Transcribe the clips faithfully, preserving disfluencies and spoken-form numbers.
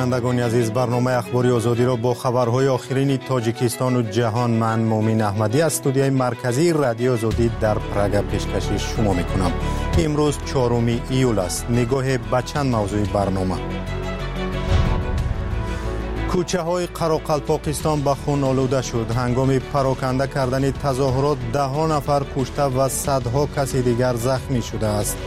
بینندگان عزیز، برنامه اخباری آزادی را با خبرهای آخرین تاجیکستان و جهان من مومین احمدی از استودیوی مرکزی رادیو آزادی در پراگ پیشکش شما میکنم. امروز چهارم ایول است. نگاه به چند موضوع برنامه. کوچه های قراقلپاکستان به خون آلوده شد. هنگام پراکنده کردن تظاهرات ده ها نفر کشته و صدها کسی دیگر زخمی شده است.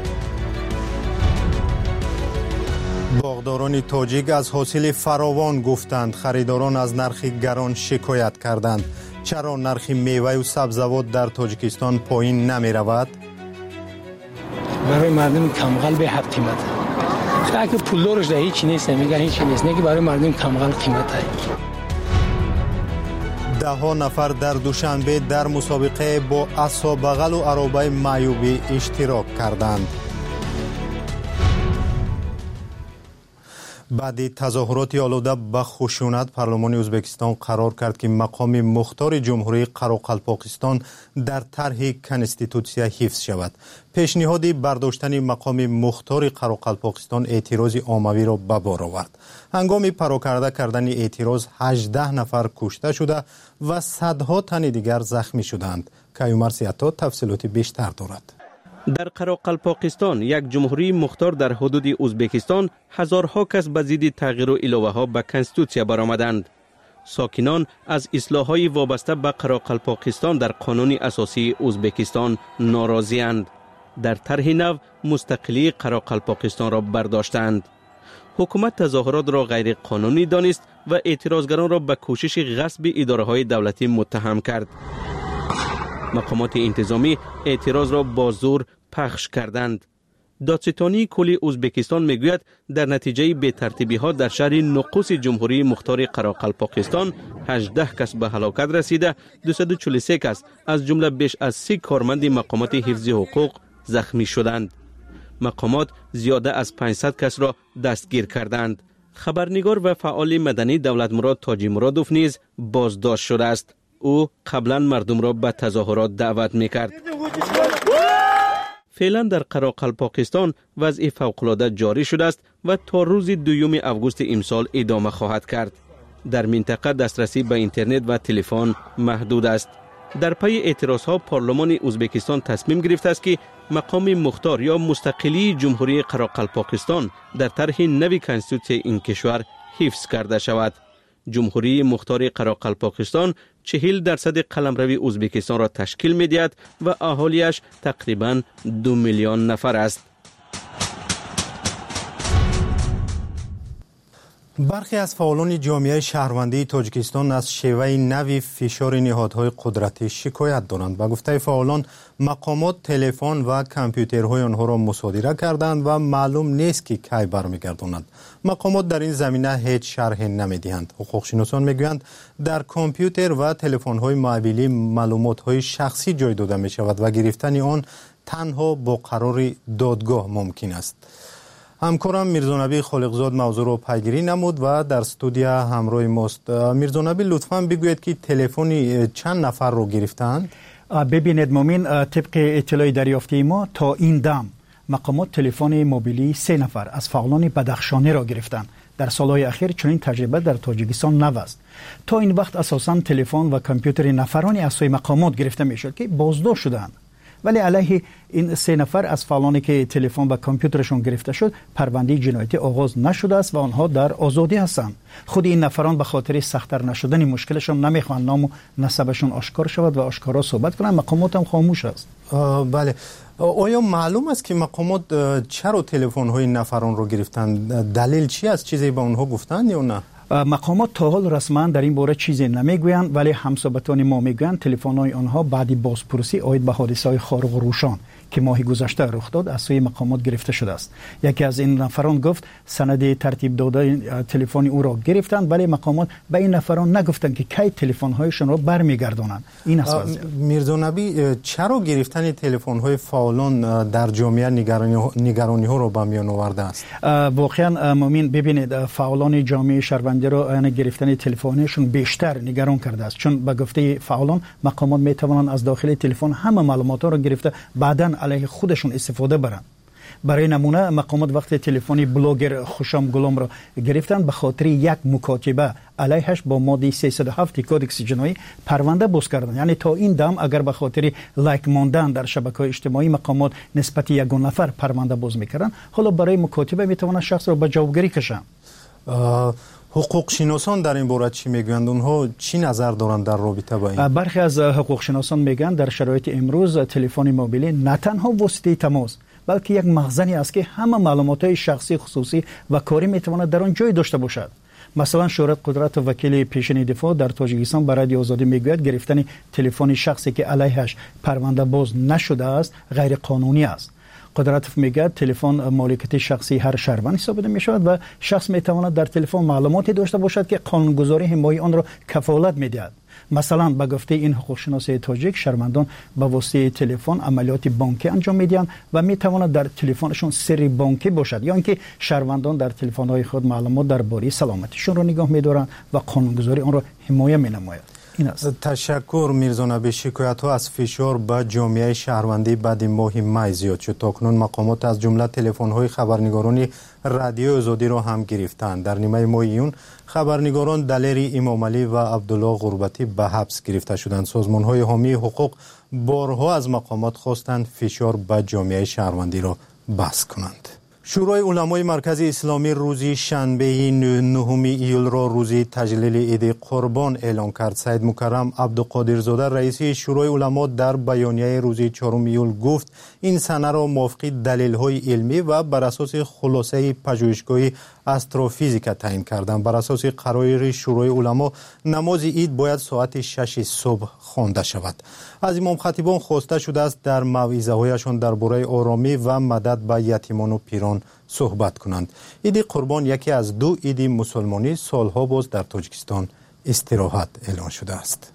باغداران تاجیک از حاصل فراوان گفتند. خریداران از نرخ گران شکایت کردند. چرا نرخ میوه و سبزیجات در تاجیکستان پایین نمی رود؟ برای مردم کمغل به حد قیمت. اگه پولدارش ده هیچ نیست، میگن هیچ نیست، نه که برای مردم کمغل قیمت هست. ده ها نفر در دوشنبه در مسابقه با عصا بغل و عرابه معیوبی اشتراک کردند. بعد تظاهرات آلوده به خشونت، پارلمان ازبکستان قرار کرد که مقام مختار جمهوری قراقلپاکستان در طرح کنستیتوسیا حفظ شود. پیشنهاد برداشتن مقام مختار قراقلپاکستان اعتراض عمومی را به بار آورد. هنگام پراکنده کردن اعتراض هجده نفر کشته شده و صدها تن دیگر زخمی شدند. کیومر سیاتا تفصیلات بیشتر دارد. در قراقلپاکستان، یک جمهوری مختار در حدود ازبکستان، هزارها کس به ضد تغییر و الوه ها به کنستیتوسیا برآمدند. ساکنان از اصلاح‌های وابسته به قراقلپاکستان در قانون اساسی ازبکستان ناراضی‌اند. در طرح نو مستقلی قراقلپاکستان را برداشتند. حکومت تظاهرات را غیر قانونی دانست و اعتراضگران را به کوشش غصب اداره‌های دولتی متهم کرد. مقامات انتظامی اعتراض را با زور پخش کردند. دادستانی کل ازبکستان میگوید در نتیجه بی‌ترتیبی ها در شهر نقوس جمهوری مختار قراقلپاکستان هجده کس به هلاکت رسیده، دویست و چهل و سه کس از جمله بیش از سی کارمند مقامات حفظی حقوق زخمی شدند. مقامات زیاده از پانصد کس را دستگیر کردند. خبرنگار و فعال مدنی دولتمراد تاجی مرادوف نیز بازداشت شده است. او قبلا مردم را به تظاهرات دعوت میکرد. فعلا در قراقلپاکستان وضع فوق‌العاده جاری شده است و تا روز دوم آگوست امسال ادامه خواهد کرد. در منطقه دسترسی به اینترنت و تلفن محدود است. در پی اعتراضها پارلمان ازبکستان تصمیم گرفته است که مقام مختار یا مستقلی جمهوری قراقلپاکستان در طرح نوی کنستیتوسیای این کشور حفظ کرده شود. جمهوری مختار قراقلپاکستان چهل درصد قلمرو ازبکستان را تشکیل می‌دهد و اهالیش تقریباً دو میلیون نفر است. برخی از فعالان جامعه شهروندی تاجیکستان از شیوه نوی فشار نهادهای قدرتی شکایت دارند. با گفته فعالان، مقامات تلفن و کامپیوترهای آنها را مصادره کردند و معلوم نیست که کی برمیگردانند. مقامات در این زمینه هیچ شرح نمیدهند. حقوقشناسان میگویند در کامپیوتر و تلفن‌های محمولی معلومات‌های شخصی جای داده می شود و گرفتن آن تنها با قرار دادگاه ممکن است. همکارم میرزانبی خالقزاد موضوع رو پیگیری نمود و در استودیو همراه ماست. میرزانبی لطفاً بگویید که تلفنی چند نفر رو گرفتند؟ ببینید مومین، طبق اطلاع دریافتی ما تا این دم مقامات تلفن موبیلی سه نفر از فعالان بدخشانی را گرفتند. در سالهای اخیر چنین تجربه در تاجیکستان نو است. تا این وقت اساساً تلفن و کامپیوتر نفرانی از سوی مقامات گرفته میشد که بازداشت شدند. ولی علیه این سه نفر از فعالانی که تلفن و کامپیوترشون گرفته شد پرونده جنایتی آغاز نشده است و آنها در آزادی هستند. خود این نفران به خاطر سخت‌تر نشدن مشکلشون نمیخوان نام و نسبشون آشکار شود و آشکارا صحبت کنند. مقامات هم خاموش است. بله. آیا معلوم است که مقامات چرا تلفن‌های نفران رو گرفتند؟ دلیل چی است؟ چیزی به اونها گفتند یا نه؟ مقامات تا حال رسما در این باره چیزی نمیگویند، ولی همسابتان ما میگویند تلفن‌های آنها بعد بازپرسی آید به حادثه‌های خارق الروشن که ماه گذشته رخ داد از سوی مقامات گرفته شده است. یکی از این نفران گفت سند ترتیب داده تلفن او را گرفتند، ولی مقامات به این نفران نگفتند که کی تلفن‌هایشان را برمیگردانند. این است. میرزا نبی، چرا گرفتن تلفن‌های فعالان در جامعه نگرانی نگرانی‌ها را به میان آورده است؟ واقعا مومین، ببینید فعالان جامعه شهروندی را ان گرفتن تلفن‌هاشون بیشتر نگران کرده است، چون به گفته فعالان مقامات میتوانند از داخل تلفن همه معلومات را گرفته بعداً علیه خودشون استفاده برند. برای نمونه مقامات وقتی تلفنی بلاگر خوشام گلام را گرفتند به خاطر یک مکاتبه علیهش با ماده سیصد و هفت کودکس جنایی پرونده باز کردند. یعنی تا این دم اگر به خاطر لایک ماندن در شبکه‌های اجتماعی مقامات نسبت یک نفر پرونده باز میکردند، حالا برای مکاتبه میتوانند شخص را به جوابگیری کشند. حقوق شناسان در این باره چی میگویند؟ اونها چی نظر دارند در رابطه با این؟ برخی از حقوق شناسان میگن در شرایط امروز تلفن موبیلی نه تنها واسطه تماس بلکه یک مخزنی است که همه معلومات شخصی، خصوصی و کاری میتواند در آن جای داشته باشد. مثلا شهرت قدرت وکیل پیشین دفاع در تاجیکستان برای رادیو آزادی میگوید گرفتن تلفن شخصی که علیهش پرونده باز نشده است غیر قانونی است. قدرت میگه تلفن مالکیت شخصی هر شهروند حساب می شود و شخص می تواند در تلفن معلوماتی داشته باشد که قانونگذاری حمایت آن را کفالت میدهد. مثلا به گفته این حقوق شناس تاجیک شهروندان به واسطه تلفن عملیات بانکی انجام میدهند و می تواند در تلفنشون سری بانکی باشد یا اینکه شهروندان در تلفن‌های خود معلومات درباره سلامتیشون را نگاه می‌دارند و قانونگذاری آن را حمایت می‌نماید. تشکر میرزا نبی. شکایت ها از فشار به جامعه شهروندی بعد ماه می زیاد شد. تاکنون مقامات از جمله تلفن های خبرنگاران رادیو آزادی را هم گرفتند. در نیمه ماه ایون خبرنگاران دلیری امام علی و عبدالله غربتی به حبس گرفته شدند. سازمان های حامی حقوق بارها از مقامات خواستند فشار به جامعه شهروندی را بس کنند. شورای علمای مرکز اسلامی روزی شنبه نهم ایول را روزی تجلیل عید قربان اعلام کرد. سید مکرم عبدالقادرزاده رئیس شورای علما در بیانیه روزی چهارم ایول گفت این سنه را موافق دلیل‌های علمی و بر اساس خلاصه پژوهشگاهی استروفیزیک تعیین کردند. بر اساس قرار شورای علما نماز عید باید ساعت شش صبح خوانده شود. از امام خطیبان خواسته شده است در موعظه‌هایشان درباره آرامی و مدد به یتیمان و پیران صحبت کنند. عید قربان یکی از دو عید مسلمانی سالها باز در تاجیکستان استراحت اعلان شده است.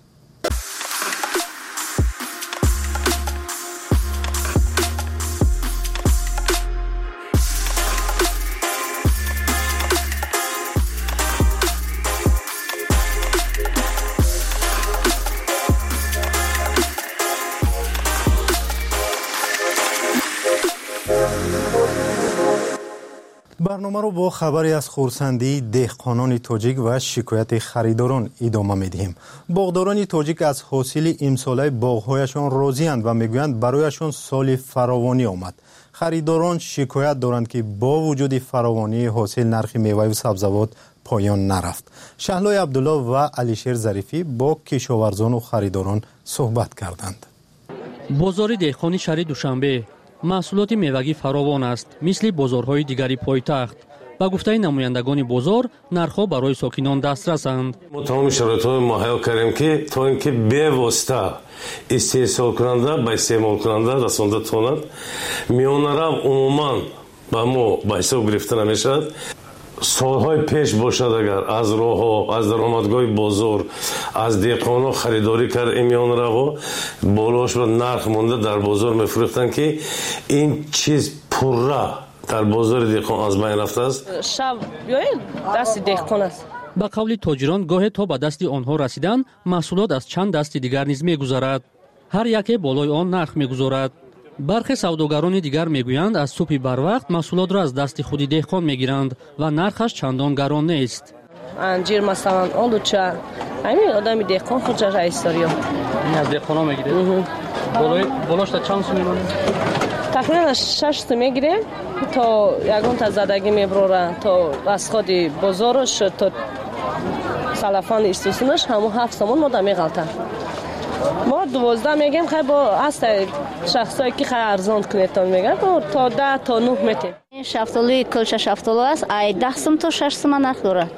برنامه رو با خبری از خرسندی دهقانان تاجیک و شکایت خریداران ادامه می‌دهیم. باغداران تاجیک از حاصل امساله باغ‌هایشان راضی‌اند و میگویند برایشان سال فراوانی آمد. خریداران شکایت دارند که با وجود فراوانی حاصل نرخ میوه و سبزیجات پایان نرفت. شهلای عبدالله و علیشیر ظریفی با کشاورزان و خریداران صحبت کردند. بازار دهقانی شهر دوشنبه محصولات میوگی فراوان است مثل بازارهای دیگری پایتخت. با گفته نمایندگان بازار نرخ‌ها برای ساکنان دسترسند. ما تمام شرایط‌ها مهیا کردیم که تا اینکه به واسطه استحصال کننده به استعمال کننده رسانده تواند میانرو عموما با ما به حساب گرفته نمیشد. سالهای پیش باشد اگر از راه ها از درآمدگاه بازار از دهقانا خریداری کرد میان روا بالاش و نرخ مونده در بازار میفروختن که این چیز پره در بازار دهقان از بین رفته است. شب بیاید دست دهقان است. با قول تاجران گاهی تا به دست آنها رسیدن محصولات از چند دست دیگر نیز میگذرد. هر یکی بالای آن نرخ میگذارد. برخی سوداگران دیگر میگویند از صبح بر وقت محصولات را از دست خودی دهقان میگیرند و نرخش چندان گران نیست. انجیر مثلا آلوچه همین آدمی دهقان خودش رئیس داری. این از دهقانا میگیره. بالای بالاش تا چند سو میمونه؟ تقریبا شش سو میگیره تا یگان تا زدگی میبره تا از خود بازارش تا سلفان استوسنش همون هفت سومون ما میغلطه. ما دوازده میگیم خیلی با هست شخصایی که خیلی ارزان کنیتون میگن تا ده تا نه میتیم. این شفتالوی کلچه شفتالو است ای ده سوم تا شش سوم نرخ داره.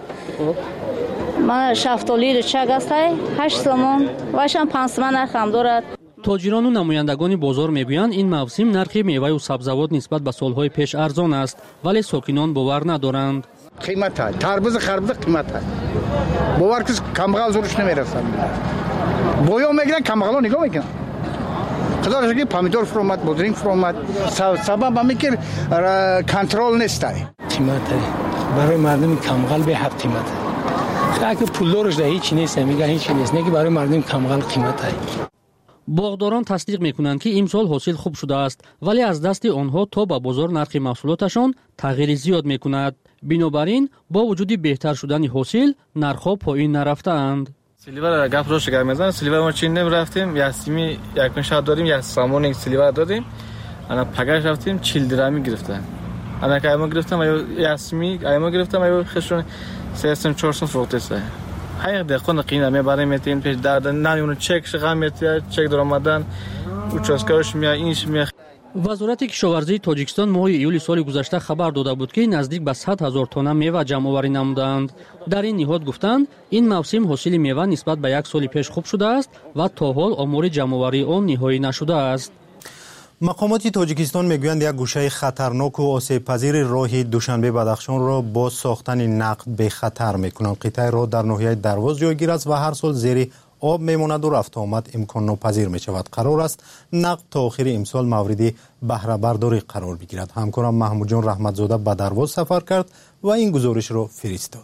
من شفتالوی چک است هشت سوم واشم پنج سوم نرخ هم دارد. تاجران و نمایندگان بازار میگویند این موسم نرخ میوه و سبزیجات نسبت به سالهای پیش ارزان است ولی ساکنان باور ندارند. قیمت ها تربوز خربوز قیمت ها باور کس کمغال زورش نمیرسن. بویا میگن کمغالا نگاه میکنن. خدا را شکر پامیدور فرومد بودرینگ فرومد سبب همین که کنترل نیست. قیمت برای مردم کمغال به حق قیمت. اگه پول دارش ده هیچ نیست میگن هیچ نیست. نه که برای مردم کمغال قیمت. باغداران تصدیق میکنند که امسال حاصل خوب شده است، ولی از دست آنها تا به بازار نرخ محصولاتشان تغییر زیاد میکند. بنابراین با وجود بهتر شدن حاصل نرخ‌ها پایین نرفتند. سلیور گپ روش گرمزن سلیور ما چین نمی‌رفتیم، یاسمی یک شاد داریم، یا سامون یک سلیور دادیم. انا پگاش رفتیم چهل درمی گرفتن. انا که ما گرفتم یاسمی ما گرفتم ایو خشون سیستم چهارصد فروخته است. هر دقیقه قیمت می برای میتین پیش درد نه اون چک شغمیت چک درآمدن اوچاسکاش میاد اینش میاد. وزارت کشاورزی تاجیکستان ماه ایول سال گذشته خبر داده بود که نزدیک به صد هزار تن میوه جمع آوری نمودند. در این نهاد گفتند این موسم حاصل میوه نسبت به یک سال پیش خوب شده است و تا حال آمار جمع آوری آن نهایی نشده است. مقامات تاجیکستان میگویند یک گوشه خطرناک و آسیب پذیر راه دوشنبه بدخشان را با ساختن نقب به خطر میکنند. قطعه راه در ناحیه درواز جایگیر است و هر سال زیر آب میماند و رفت آمد امکان ناپذیر می شود. قرار است نقب تا آخر امسال مورد بهره برداری قرار بگیرد. همکارم محمود جان رحمتزاده به درواز سفر کرد و این گزارش را فرستاد.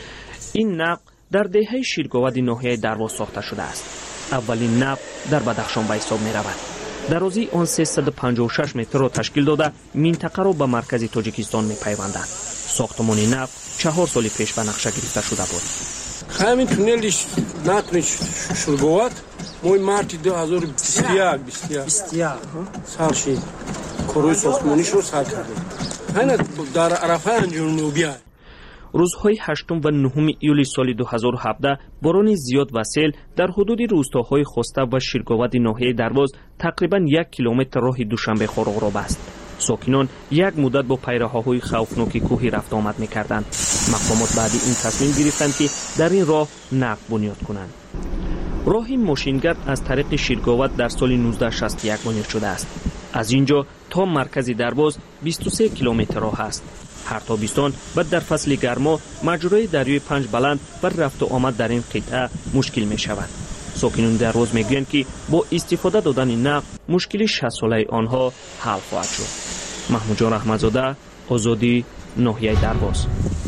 این نقب در دهه شیرگاود ناحیه درواز ساخته شده است. اولین نقب در بدخشان به حساب می رود. درازی آن سیصد و پنجاه و شش متر را تشکیل داده منطقه را به مرکز تاجیکستان می پیوندد. ساختمان نقب چهار سال پیش به نقشه گرفته شده بود. همین تونلش نقلش شلگوات موی مارتی دو هزار و بیست و یک بیست و یک سال شد کروی ساختمانیش رو سال کرده. همین در عرفه انجام نوبیه. روزهای هشتم و نهم ایولی سال دو هزار و هفده باران زیاد و سیل در حدود روستاهای خوسته و شیرگاود ناحیه درواز تقریبا یک کیلومتر راه دوشنبه خارق را بست. ساکنان یک مدت با پیراهن‌های خوفناک کوهی رفت آمد می‌کردند. مقامات بعد این تصمیم گرفتند که در این راه نقب بنیاد کنند. راه ماشینگرد از طریق شیرگاود در سال نوزده شصت و یک بنیاد شده است. از اینجا تا مرکز درواز بیست و سه کیلومتر راه است. هر تابستان و در فصل گرما مجرای دریای پنج بلند و رفت و آمد در این قطعه مشکل می شود. ساکنان درواز میگویند که با استفاده دادن نقب مشکل شصت ساله آنها حل خواهد شد. محمود جان رحمتزاده، آزادی، ناحیه درواز.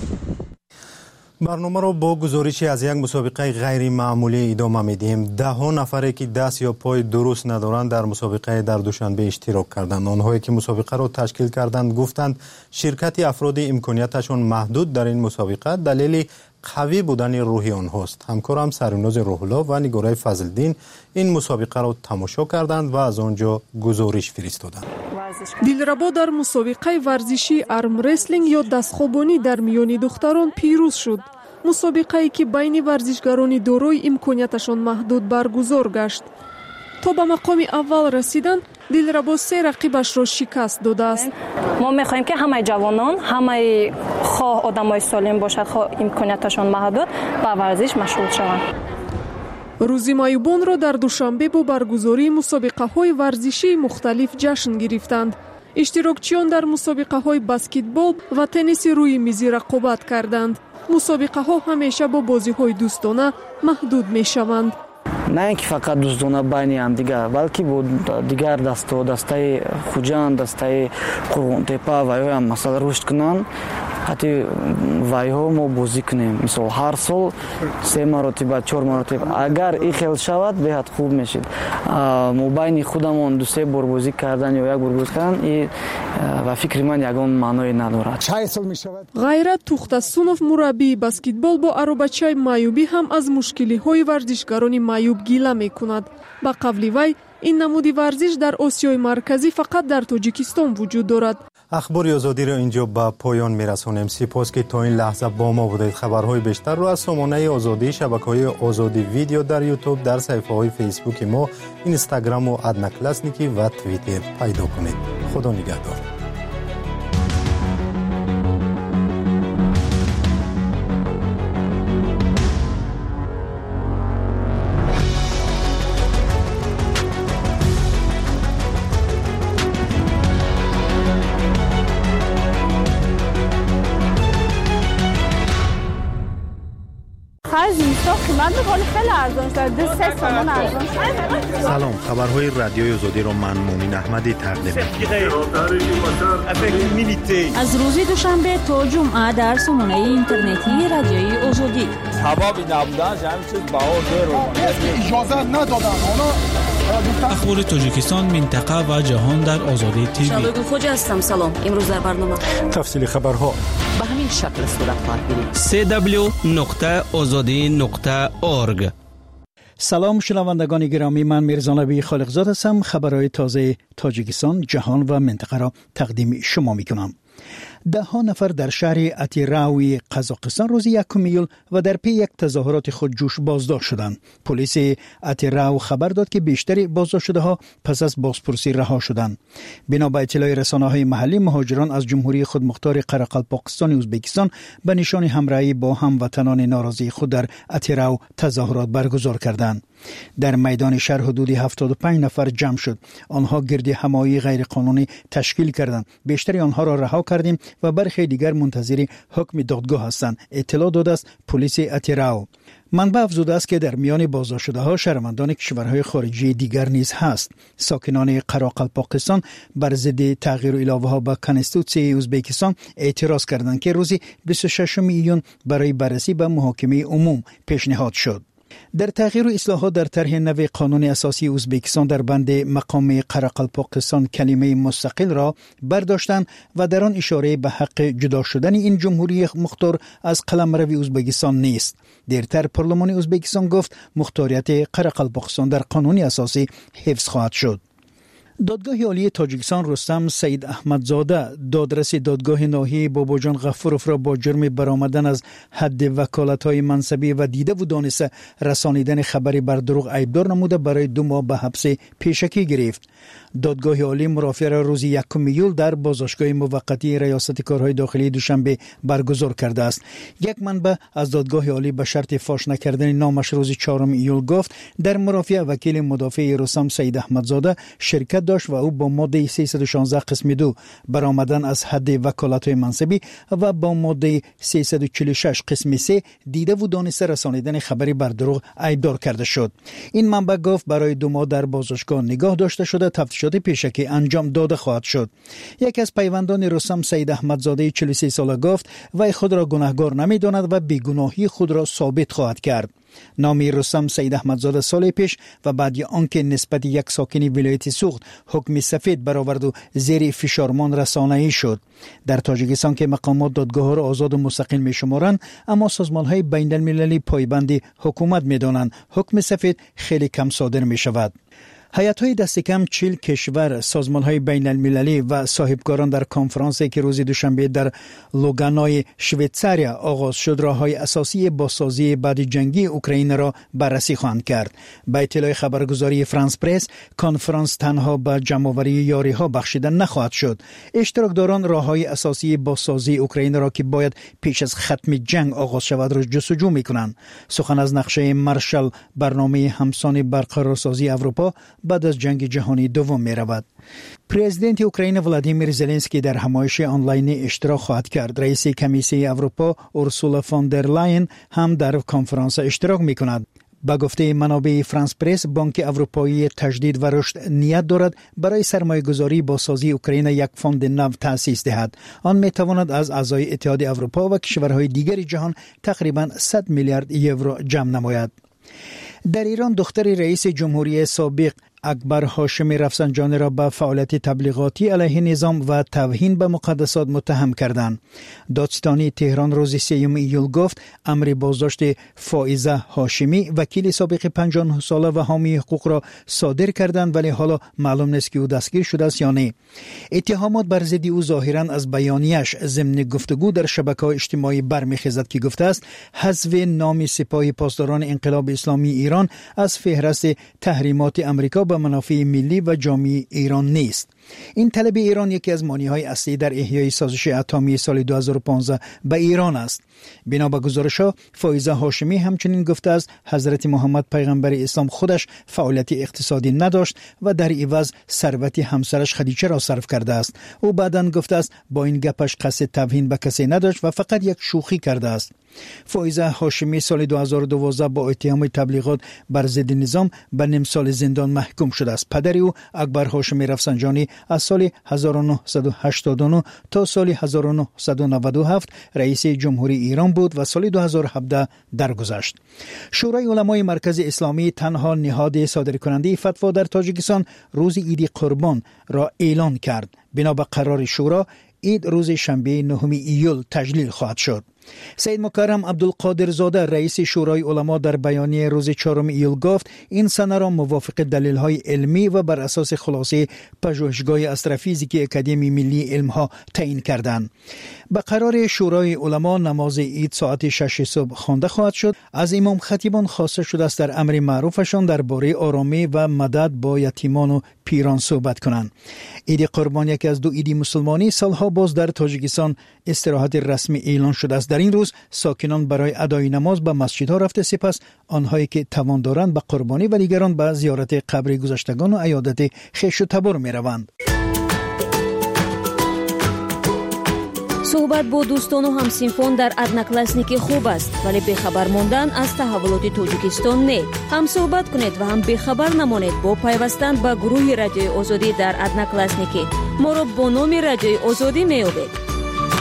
برنامه را با گزارشی از یک مسابقه غیر معمولی ادامه میدیم. ده ها نفری که دست یا پای درست ندارند در مسابقه در دوشنبه اشتراک کردند. آنهایی که مسابقه را تشکیل کردند گفتند شرکت افراد امکانیتشان محدود در این مسابقه دلیل قوی بودن روحی آنهاست. همکارم سریناز روح‌الله و نگارای فضل‌الدین این مسابقه را تماشا کردند و از آنجا گزارش فرستادند. دلربا در مسابقه ورزشی آرم رسلینگ یا دستخوابانی در میان دختران پیروز شد. مسابقه‌ای که بین ورزشکاران دارای امکانیتشان محدود برگزار گشت. تا به مقام اول رسیدن دلربا سه رقیبش را شکست داده است. ما می‌خواهیم که همه جوانان، همه خواه آدمای سالم باشد، خواه امکانیتشان محدود با ورزش مشغول شوند. روزی مایوبان را در دوشنبه با برگزاری مسابقه‌های ورزشی مختلف جشن گرفتند. اشتراکچیان در مسابقه‌های بسکتبال و تنیس روی میزی رقابت کردند. مسابقه‌ها همیشه با بازی‌های دوستانه محدود می‌شوند. نه اینکه فقط دوستانه بین هم دیگر، بلکه با دیگر دستا دسته خوجان، دسته قرغون تپه و یا هم مثلا رشد کنن، حتی وایها ما بازی کنیم. مثلا هر سال سه مرتبه چهار مرتبه اگر این خیل شود بهت خوب میشید. ما بین خودمون دو سه بار بازی کردن یا یک بار بازی کردن این و فکر من یگان معنی ندارد. غیرت توختسونов مربی بسکتبال با аробачаи майюбӣ هم از مشکلی های ورزشکاران майюб گیله میکند. با قول وی این نمودی ورزش در آسیای مرکزی فقط در تاجیکستان وجود دارد. اخبار آزادی را اینجا به پایان میرسانیم. سپاس که تا این لحظه با ما بودید. خبرهای بیشتر را از سامانه آزادی، شبکه‌های آزادی ویدیو در یوتیوب، در صفحه‌های فیسبوک ما، اینستاگرام و ادنکلاسنیکی و توییتر پیدا کنید. خدا نگهدار. سلام، خبرهای رادیوی آزادی را من مومن احمدی تقدیم می‌کنم. از روز دوشنبه تا جمعه در سامانه اینترنتی رادیوی آزادی. سبب نبودن همین چیز باور رو اجازه ندادن. اونا اخبار تاجیکستان، منطقه و جهان در آزادی تیوی. شادو خوج هستم. سلام. امروز در برنامه تفصیل خبرها به همین شکل صورت خواهد گرفت. سی دبلیو نقطه آزادی نقطه اورگ. سلام شنوندگان گرامی، من میرزا نبی خالقزاد هستم. خبرهای تازه تاجیکستان، جهان و منطقه را تقدیم شما میکنم. ده ها نفر در شهر اتیراوی قزاقستان روز یکم ایول و در پی یک تظاهرات خودجوش بازداشت شدند. پلیس اتیراو خبر داد که بیشتر بازداشت شده ها پس از بازپرسی رها شدند. بنا به اطلاع رسانه‌های محلی، مهاجران از جمهوری خودمختار قرقلپاکستان ازبکستان به نشان همراهی با هموطنان ناراضی خود در اتیراو تظاهرات برگزار کردند. در میدان شهر حدود هفتاد و پنج نفر جمع شد. آنها گرد همایی غیرقانونی تشکیل کردند. بیشتر آنها را رها کردیم و برخی دیگر منتظر حکم دادگاه هستند. اطلاع داده است پلیس اتیراو. منبع افزوده است که در میان بازداشت شده ها شهروندان کشورهای خارجی دیگر نیز هست. ساکنان قراقلپاکستان بر ضد تغییر علاوه ها به کنستیتوسیون ازبکستان اعتراض کردند که روز بیست و ششم ایون برای بررسی به محاکمه عموم پیشنهاد شد. در تغییر و اصلاحات در طرح نو قانون اساسی ازبکستان در بند مقام قرقلپاکستان کلمه مستقل را برداشتند و در آن اشاره به حق جدا شدن این جمهوری مختار از قلمرو ازبکستان نیست. دیرتر پارلمان ازبکستان گفت مختاریت قرقلپاکستان در قانون اساسی حفظ خواهد شد. دادگاه عالی تاجیکستان رستم سید احمدزاده دادرس دادگاه ناحیه باباجان غفورов را با جرم برآمدن از حد وکالت‌های منصبی و دیده و دانسته رسانیدن خبری بر دروغ ایبدار نموده برای دو ماه به حبس پیشکی گرفت. دادگاه عالی مرافعه را روز یکم ایول در بازداشتگاه موقتی ریاست کارهای داخلی دوشنبه برگزار کرده است. یک منبع از دادگاه عالی به شرط فاش نکردن نامش روز چهارم ایول گفت در مرافعه وکیل مدافع رستم سید احمدزاده شرکت داشت و او با ماده سیصد و شانزده قسم دو برآمدن از حد وکالت‌های منصبی و با ماده سیصد و چهل و شش قسم سه دیده و دانسته رسانیدن خبری بر دروغ ایبدار کرده شد. این منبع گفت برای دو ماه در بازداشتگاه نگاه داشته شده، تفتیشات پیشکی انجام داده خواهد شد. یکی از پیوندان رستم سید احمدزاده چهل و سه ساله گفت وی خود را گناهکار نمی‌داند و بیگناهی خود را ثابت خواهد کرد. نامی رستم سید احمدزاده سال پیش و بعد آنکه نسبت یک ساکن ولایت سوخت حکم سفید برآورد و زیر فشارمان رسانه‌ای شد. در تاجیکستان که مقامات دادگاه را آزاد و مستقل می‌شمارند، اما سازمان‌های بین‌المللی پایبند حکومت می‌دانند حکم سفید خیلی کم صادر می‌شود. هیئت‌های دست کم چهل کشور، سازمان‌های بین‌المللی و صاحبکاران در کنفرانسی که روز دوشنبه در لوگانای شویتزاریا آغاز شد راه‌های اساسی بازسازی بعد جنگی اوکراین را بررسی خواهند کرد. به اطلاع خبرگزاری فرانس پرس، کنفرانس تنها به جمع‌آوری یاری‌ها بخشیده نخواهد شد. اشتراکداران راه‌های اساسی بازسازی اوکراین را که باید پیش از ختم جنگ آغاز شود را جستجو می‌کنند. سخن از نقشه مارشال، برنامه همسان برقرارسازی اروپا بعد از جنگ جهانی دوم می رود. پرزیدنت اوکراین ولادیمیر زلنسکی در همایش آنلاین اشتراک خواهد کرد. رئیس کمیسیون اروپا اورسولا فون در لاین هم در کنفرانس اشتراک می کند. با گفته منابع فرانس پرس، بانک اروپایی تجدید و رشد نیت دارد برای سرمایه‌گذاری با سازی اوکراین یک فاند نو تأسیس دهد. آن می تواند از اعضای اتحاد اروپا و کشورهای دیگر جهان تقریباً صد میلیارد یورو جمع نماید. در ایران دختر رئیس جمهوری سابق اکبر هاشمی رفسنجانی را به فعالیت تبلیغاتی علیه نظام و توهین به مقدسات متهم کردند. دادستانی تهران روز سوم ایول گفت امر بازداشت فائزه هاشمی وکیل سابق پنجاه و نه ساله و حامی حقوق را صادر کردند، ولی حالا معلوم نیست که او دستگیر شده است یا نه. اتهامات بر ضد او ظاهرا از بیانیه‌اش ضمن گفتگو در شبکه‌های اجتماعی برمیخیزد که گفته است حذف نام سپاه پاسداران انقلاب اسلامی ایران از فهرست تحریمات آمریکا به منافع ملی و جامعه ایران نیست. این طلب ایران یکی از مانع‌های اصلی در احیای سازش اتمی سال دو هزار و پانزده به ایران است. بنا به گزارش‌ها فائزه هاشمی همچنین گفته است حضرت محمد پیغمبر اسلام خودش فعالیت اقتصادی نداشت و در عوض ثروت همسرش خدیجه را صرف کرده است. او بعداً گفته است با این گپش قصد توهین به کسی نداشت و فقط یک شوخی کرده است. فائزه هاشمی سال دو هزار و دوازده با اتهام تبلیغات بر ضد نظام به نیم سال زندان محکوم شده است. پدر او اکبر هاشمی رفسنجانی از سال هزار و نهصد و هشتاد و نه تا سال هزار و نهصد و نود و هفت رئیس جمهوری ایران بود و سال دو هزار و هفده درگذشت. شورای علمای مرکز اسلامی تنها نهاد صادرکننده فتوا در تاجیکستان روز عید قربان را اعلان کرد. بنا به قرار شورا عید روز شنبه نهم ایول تجلیل خواهد شد. سید مکرم عبدالقادر زاده رئیس شورای علما در بیانیه روز چهارم ایول گفت این سنه را موافق دلایل علمی و بر اساس خلاصه پژوهشگاه استرافیزیک اکادمی ملی علمها تعیین کردند. به قرار شورای علما نماز عید ساعت شش صبح خوانده خواهد شد. از امام خطیبان خواسته شده است در امر معروفشان درباره آرامی و مدد با یتیمان و پیران صحبت کنند. عید قربان یکی از دو عید مسلمانی سالها باز در تاجیکستان استراحت رسمی اعلان شده است. در این روز ساکنان برای ادای نماز به مسجدها رفته، سپس آنهایی که توان دارند به قربانی و دیگران به زیارت قبر گذشتگان و عیادت خویش و تبر می روند. صحبت با دوستان و همسینفون در ادناکلاسنیکی خوب است، ولی بخبر ماندن از تحولات تاجیکستان نه. هم صحبت کنید و هم بخبر نمانید با پیوستن به گروه رادیوی آزادی در ادناکلاسنیکی. ما را با نام رادیوی آزادی می‌یابید.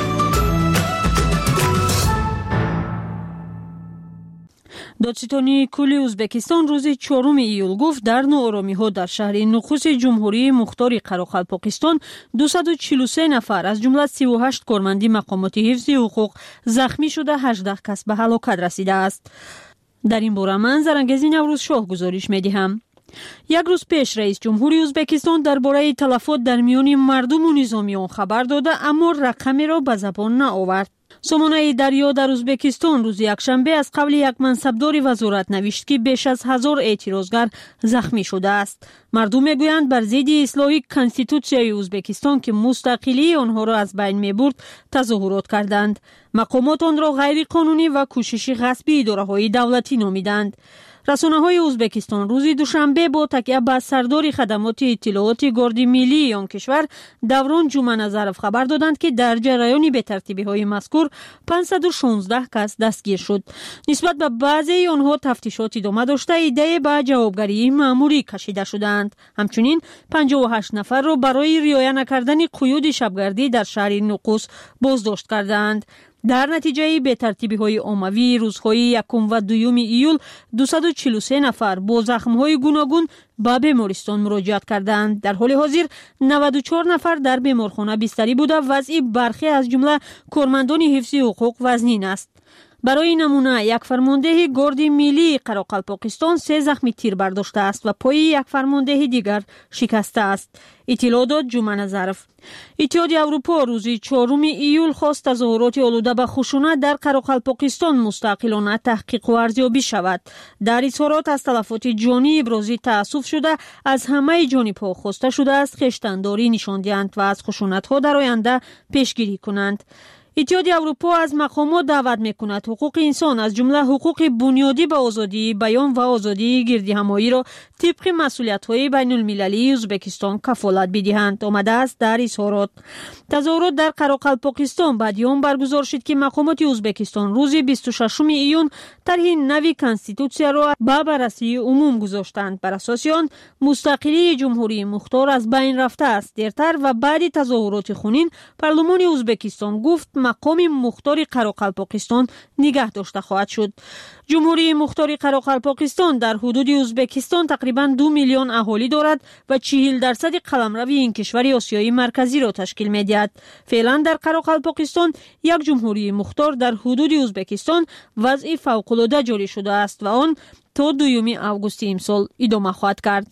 دادستانی کلی ازبکستان روز چهارم ایول گفت در ناآرامی‌ها در شهر نخست جمهوری مختار قراقلپاکستان دویست و چهل و سه نفر از جمله سی و هشت کارمندی مقامات حفظی حقوق زخمی شده، هجده کس به هلاکت رسیده است. در این باره من زرنگزی نوروز شاه گزارش می‌دهم. یک روز پیش رئیس جمهوری ازبکستان درباره تلفات در میان مردم و نظامیان خبر داده، اما رقمی را به زبان نآورد. سامانه دریا در ازبکستان روز یکشنبه از قبل یک منصبدار وزارت نوشت که بیش از هزار اعتراضگر زخمی شده است. مردم میگویند بر ضد اصلاح کنستیتوسیای ازبکستان که مستقلی آنها را از بین میبرد تظاهرات کردند. مقامات آن را غیر قانونی و کوشش غصبی اداره‌های دولتی نامیدند. رسانه‌های ازبکستان روز دوشنبه با تکیه بر سردار خدمات اطلاعات گارد ملی آن کشور دوران جمعه نظرف خبر دادند که در جریان بی‌ترتیبی‌های مذکور پانصد و شانزده کس دستگیر شد. نسبت به بعضی آنها تفتیشات ادامه داشته، ایده به جوابگری مأموری کشیده شدند. همچنین پنجاه و هشت نفر را برای رعایت نکردن قیود شبگردی در شهر نقوس بازداشت کردند. در نتیجه بی‌ترتیبی‌های عمومی روزهای یکم و دوم ایول دویست و چهل و سه نفر با زخم‌های گوناگون به بیمارستان مراجعت کردند. در حال حاضر نود و چهار نفر در بیمارخانه بستری بوده. وضع برخی از جمله کارمندان حفظی حقوق وزنین است. برای نمونه یک فرمانده گارد ملی قراقلپاکستان سه زخمی تیر برداشته است و پای یک فرمانده دیگر شکسته است. اطلاع داد جمعه نظرف. اتحادیه اروپا روز چهارم ایول خواست تظاهرات آلوده به خشونت در قراقلپاکستان مستقلانه تحقیق و ارزیابی شود. در اظهارات از تلفات جانی ابراز تأسف شده، از همه جانب‌ها خواسته شده است خویشتن‌داری نشان دهند و از خشونت‌ها در آینده پیشگیری کنند. اتحادیه اروپا از مقامات دعوت می‌کند حقوق انسان از جمله حقوق بنیادی به آزادی بیان و آزادی گردهمایی را طبق مسئولیت‌های بین‌المللی ازبکستان کفالت بدهند. آمده است در اظهارات. تظاهرات در قراقلپاکستان بعد آن برگزار شد که مقامات ازبکستان روز بیست و ششم ایون طرح نوی کنستیتوسیا را به بررسی عموم گذاشتند. بر اساس آن مستقلی جمهوری مختار از بین رفته است. دیرتر و بعد تظاهرات خونین پارلمان ازبکستان گفت مقام مختار قراقلپاکستان نگه داشته خواهد شد. جمهوری مختار قراقلپاکستان در حدود ازبکستان تقریباً دو میلیون اهالی دارد و چهل درصد قلمرو این کشور آسیای مرکزی را تشکیل می‌دهد. فعلا در قراقلپاکستان یک جمهوری مختار در حدود ازبکستان وضع فوق‌العاده جاری شده است و آن تا دوم آگوست امسال ادامه خواهد کرد.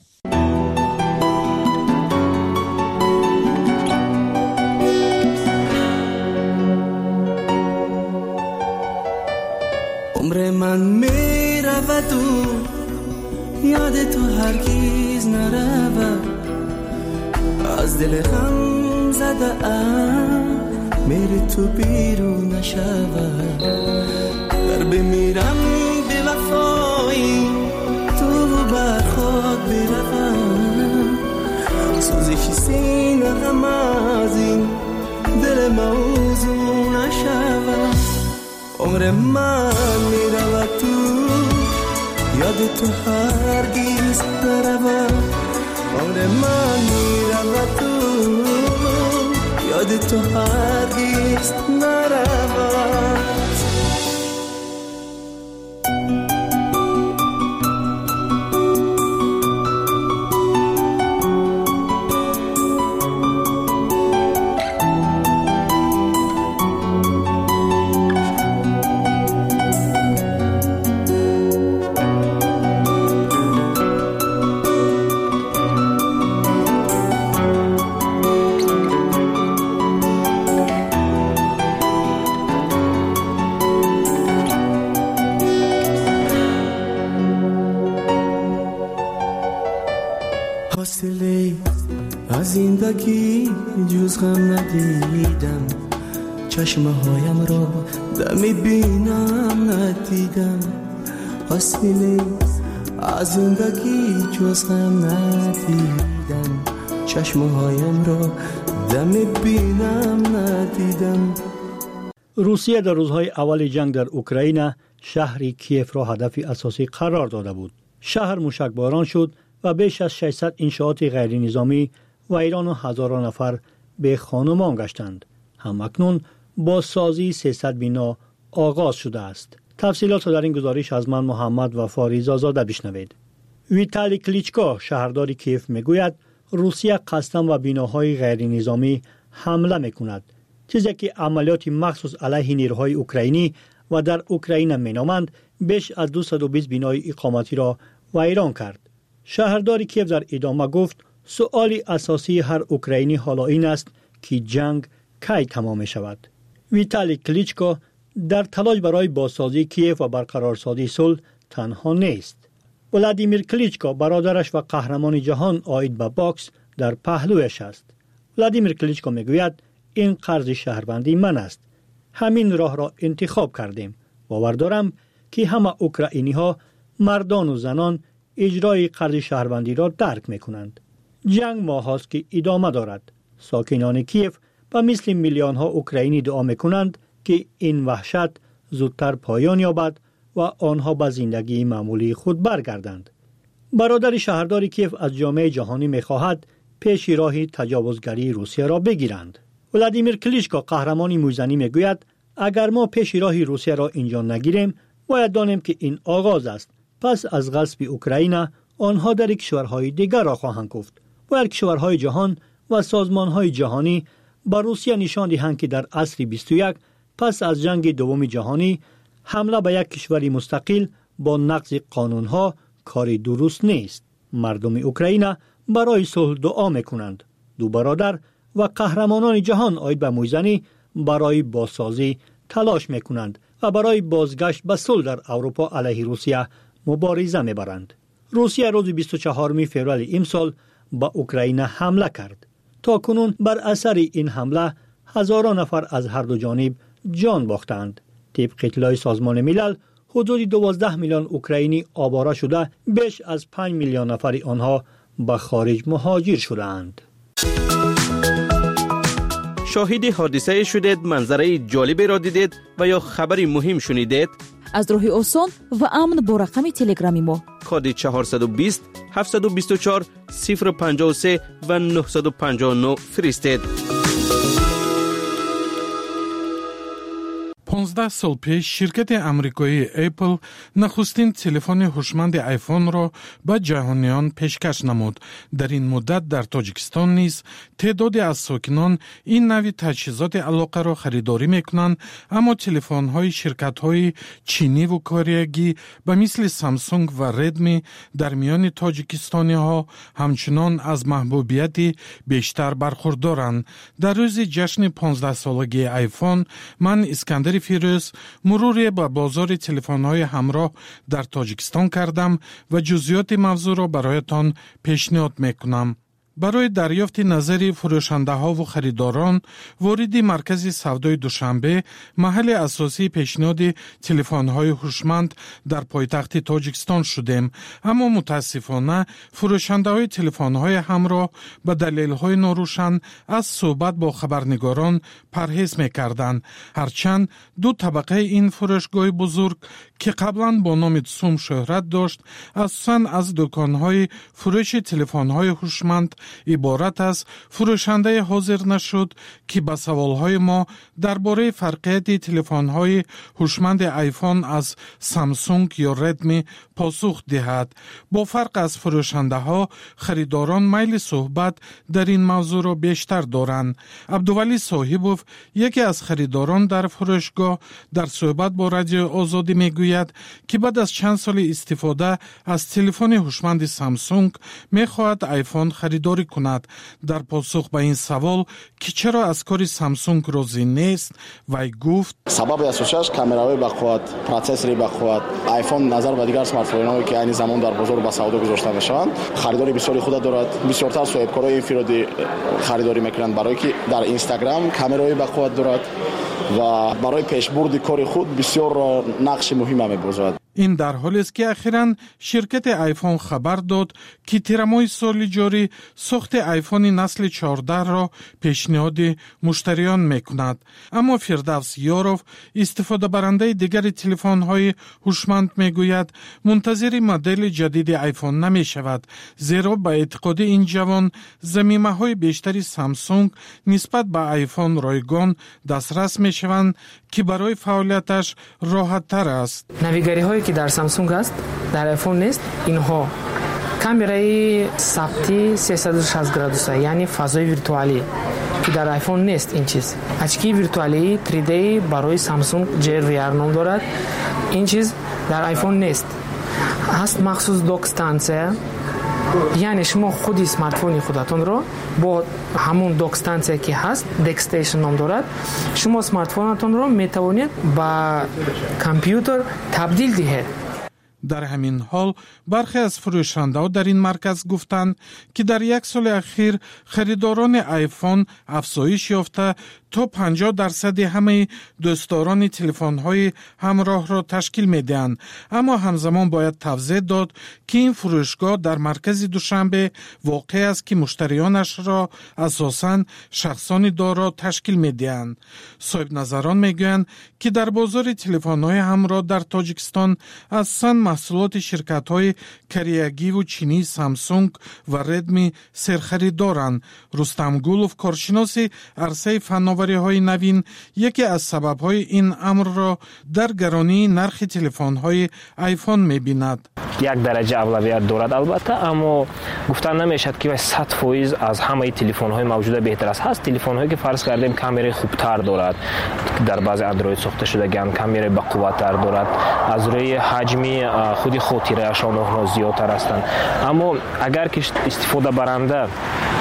عمر من می رود و یاد تو هرگز نرود، از دل غم زده ام میری تو بیرون نشود. در بمیرم به وفایی تو بر خود بروم، سوزش سینه غم از این دل موضوع نشود. عمر من می رود تو یاد تو هرگز نرود، عمر من میرود تو یاد تو هرگز نرود از زندگی جز غم ندیدم چشمه هایم را دمی بینم ندیدم حاصله از زندگی جز غم ندیدم چشمه هایم را دمی بینم ندیدم. روسیه در روزهای اول جنگ در اوکراین شهر کیف را هدف اساسی قرار داده بود. شهر موشکباران شد و بیش از ششصد انشاءات غیر نظامی و ایران و هزاران نفر به خانمان گشتند. همکنون بازسازی سیصد بنا آغاز شده است. تفصیلات در این گزارش از من محمد و فاریز آزاده بشنوید. ویتالی کلیچکو شهردار کیف میگوید روسیه قصداً و بناهای غیر نظامی حمله میکند، چیزی که عملیات مخصوص علیه نیروهای اوکراینی و در اوکراین مینامند بیش از دویست و بیست بنای اقامتی را ویران کرد. شهردار کیف در ادامه گفت سؤال اساسی هر اوکراینی حالا این است که جنگ کی تمام شود. ویتالی کلیچکو در تلاش برای بازسازی کیف و برقرارسازی صلح تنها نیست. ولادیمیر کلیچکو برادرش و قهرمان جهان آید به باکس در پهلویش است. ولادیمیر کلیچکو میگوید این قرض شهروندی من است. همین راه را انتخاب کردیم. باور دارم که همه اوکراینی ها مردان و زنان اجرای قرض شهروندی را درک میکنند. جنگ ماه هاست که ادامه دارد. ساکنان کیف و مثل میلیون ها اوکراینی دعا میکنند که این وحشت زودتر پایان یابد و آنها به زندگی معمولی خود برگردند. برادر شهردار کیف از جامعه جهانی میخواهد پیش راه تجاوزگری روسیه را بگیرند. ولادیمیر کلیچکو قهرمان موزنی میگوید اگر ما پیش راه روسیه را اینجا نگیریم باید دانیم که این آغاز است. پس از غصب اوکراین آنها در کشورهای دیگر را خواهند گفت. باید کشورهای جهان و سازمانهای جهانی با روسیه نشان دهند که در عصر بیست و یک پس از جنگ دوم جهانی حمله به یک کشور مستقل با نقض قانونها کار درست نیست. مردم اوکراین برای صلح دعا میکنند. دو برادر و قهرمانان جهان آید به موزنی برای بازسازی تلاش میکنند و برای بازگشت به صلح در اروپا علیه روسیه مبارزه میبرند. روسیه روز بیست و چهارم فوریه امسال به اوکراین حمله کرد. تا کنون بر اثر این حمله هزاران نفر از هر دو جانب جان باختند. طبق اطلاع سازمان ملل حدود دوازده میلیون اوکراینی آواره شده، بیش از پنج میلیون نفر آنها به خارج مهاجر شدند. شاهد حادثه شدید، منظره جالبی را دیدید و یا خبری مهم شنیدید؟ از راه آسان و امن با رقم تلگرامی ما کد چهارصد و بیست هفتصد و بیست و چهار صفر پنجاه و سه و نهصد و پنجاه و نه فرستید. پانزده سال پیش شرکت امریکایی اپل نخستین تلفن هوشمند آیفون را به جهانیان پیشکش نمود. در این مدت در تاجیکستان نیز تعدادی از ساکنان این نوع تجهیزات علاقه را خریداری میکنند، اما تلفن های شرکت های چینی و کره به مثل سامسونگ و ردمی در میان تاجیکستانی ها همچنان از محبوبیت بیشتر برخوردارند. در روز جشن پانزده سالگی آیفون من اسکندر فیروز مروری به بازار تلفن‌های همراه در تاجیکستان کردم و جزئیات موضوع را برایتان پیشنهاد میکنم. برای دریافت نظر فروشنده ها و خریداران وارد مرکز سودای دوشنبه، محل اساسی پیشنهاد تلفن های هوشمند در پایتخت تاجیکستان شدیم، اما متاسفانه فروشنده های تلفن های همراه به دلیل های ناروشن از صحبت با خبرنگاران پرهیز میکردند. هرچند دو طبقه این فروشگاه بزرگ که قبلا با نام سوم شهرت داشت، اساساً از دکان‌های فروش تلفن‌های هوشمند عبارت است، فروشنده حاضر نشد که به سوال‌های ما درباره فرقیت تلفن‌های هوشمند آیفون از سامسونگ یا ردمی پاسخ دهد. با فرق از فروشنده‌ها، خریداران میل صحبت در این موضوع را بیشتر دارند. عبدولی صاحبوف، یکی از خریداران در فروشگاه، در صحبت با رادیو آزادی میگوید که بعد از چند سال استفاده از تلفن هوشمند سامسونگ میخواهد آیفون خریداری کند. در پاسخ به این سوال که چرا از کار سامسونگ راضی نیست، وی گفت سبب اساسش کامرای بخواد، پروسسوری بخواد، آیفون نظر به دیگر اسمارتفون‌هایی که این زمان در بازار به سودا گذاشته میشن، خریداری بسیاری خود دارد. بسیارتر صاحبکارای انفرادی خریداری میکنند برای که در اینستاگرام کامرای بخواد دارد و برای پیشبرد کار خود بسیار نقش مهم می‌باشد. این در حالی است که اخیراً شرکت آیفون خبر داد که تیرماه سال جاری ساخت آیفون نسل چهارده را پیشنهاد مشتریان میکند. اما فردوس یاروف، استفاده برنده دیگر تلفن‌های هوشمند، میگوید منتظر مدل جدید آیفون نمی شود، زیرا به اعتقاد این جوان ضمیمه‌های بیشتری سامسونگ نسبت به آیفون رایگان دسترس می شوند که برای فعالیتش راحت تر است. نویگری هایی که در سامسونگ است در آیفون نیست، اینها کامرای ثبتی سیصد و شصت گرادوس، یعنی فضای ویرتوالی که در آیفون نیست. این چیز اچکی ویرتوالی تری دی برای سامسونگ جی وی آر نام دارد. این چیز در آیفون نیست. هست مخصوص دوک استانسیا، یعنی شما خودی اسمارتفونی خودتون رو با همون دوک استانسیا که هست، دک استیشن نام دارد، شما اسمارتفونتون رو میتوانید با کامپیوتر تبدیل دهید. در همین حال برخی از فروشنده‌ها در این مرکز گفتند که در یک سال اخیر خریداران آیفون افزایش یافته تا پنجاه درصد همه دوستداران تلفن‌های همراه را تشکیل می‌دهند. اما همزمان باید توضیح داد که این فروشگاه در مرکز دوشنبه واقع است که مشتریانش را اساساً شخصان دارا تشکیل می‌دهند. صاحب نظران می‌گویند که در بازار تلفن‌های همراه در تاجیکستان اساساً محصولات شرکت‌های کریگی و چینی سامسونگ و ردمی سرخریدارند. رستم گولوف، کارشناس عرصه فناوری‌های نوین، یکی از سبب‌های این امر را در گرانی نرخ تلفن‌های آیفون می‌بیند. یک درجه اولویت دارد البته، اما گفتن نمیشد که صد فیصد از همه تلفن‌های موجوده بهتر است. هست تلفن‌هایی که فرض کردیم کامرای خوبتر دارد، در بعضی اندروید ساخته شدگان کامرای بقوت‌تر دارد، از روی حجمی خودی خاطره‌شان اونها زیادتر هستند. اما اگر که استفاده برنده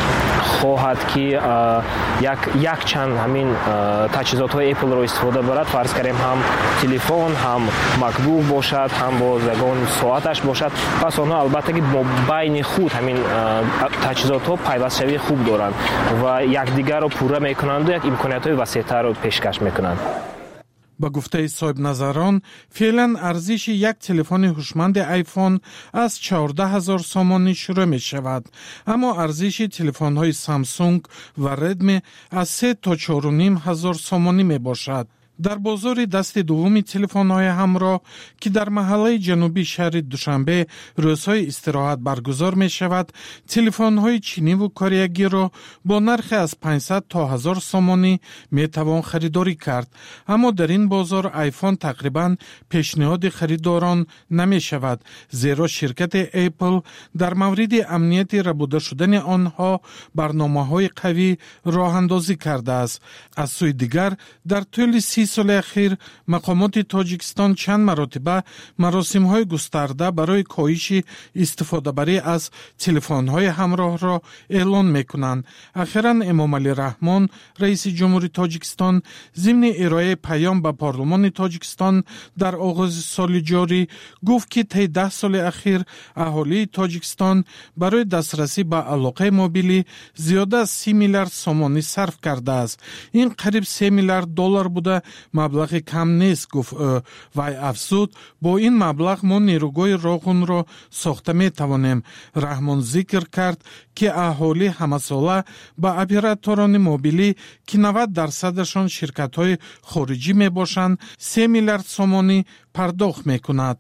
خواهد که یک یک چند همین تجهیزات‌های اپل رو استفاده برد، فرض کنیم هم تلفن، هم مکبوک باشد، هم با زگان ساعتش باشد، پس آنها البته که با بین خود همین تجهیزات‌ها پیوست شوی خوب دارند و یکدیگر رو پوره میکنند و یک امکانیت‌های وسیع‌تر رو پیشکش میکنند. با گفته صاحب نظران، فعلا ارزش یک تلفن هوشمند آیفون از چهارده هزار سومانی شروع می شود، اما ارزش تلفن های سامسونگ و ردمی از سه تا چهار و نیم هزار سومانی می باشد. در بازار دست دومی تلفن‌های همراه که در محله جنوبی شهر دوشنبه روزهای استراحت برگزار می شود، تلفن‌های چینی و کریگی را با نرخ از پانصد تا هزار سومانی می توان خریداری کرد. اما در این بازار آیفون تقریباً پیشنهاد خریداران نمی شود، زیرا شرکت اپل در مورد امنیت ربوده شدن آنها برنامه‌های قوی راه اندازی کرده است. از سوی دیگر در طول سی سال اخیر مقامات تاجیکستان چند مرتبه مراسم‌های گسترده برای کاهش استفاده بری از تلفن‌های همراه را اعلان می‌کنند. اخیراً امام علی رحمان رئیس جمهوری تاجیکستان ضمن ارائه پیام به پارلمان تاجیکستان در آغاز سال جاری گفت که طی ده سال اخیر اهالی تاجیکستان برای دسترسی به علاقه موبیلی زیاده از سی میلیارد سومانی صرف کرده است. این قریب سه میلیارد دلار بوده، مبلغ کم نیست، گفت او. و افزود با این مبلغ ما نیروگاه راغون را ساخته می توانیم. رحمان ذکر کرد که اهالی همه ساله به اپراتوران موبیلی که نود درصدشان شرکت های خارجی می باشند سه میلیارد سومانی پرداخت می کند.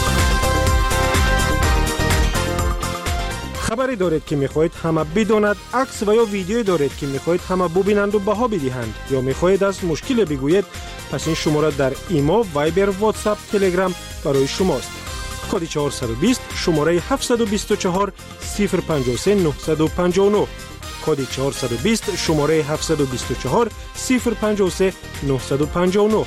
خبری دارید که میخواهید همه بداند، عکس و یا ویدیویی دارید که میخواهید همه ببینند و بها بدهند، یا میخواهید از مشکل بگویید، پس این شماره در ایما، وایبر، واتساپ، تلگرام برای شماست. کد چهارصد و بیست شماره هفتصد و بیست و چهار صفر پنجاه و سه نهصد و پنجاه و نه. کد چهارصد و بیست شماره هفتصد و بیست و چهار صفر پنجاه و سه نهصد و پنجاه و نه.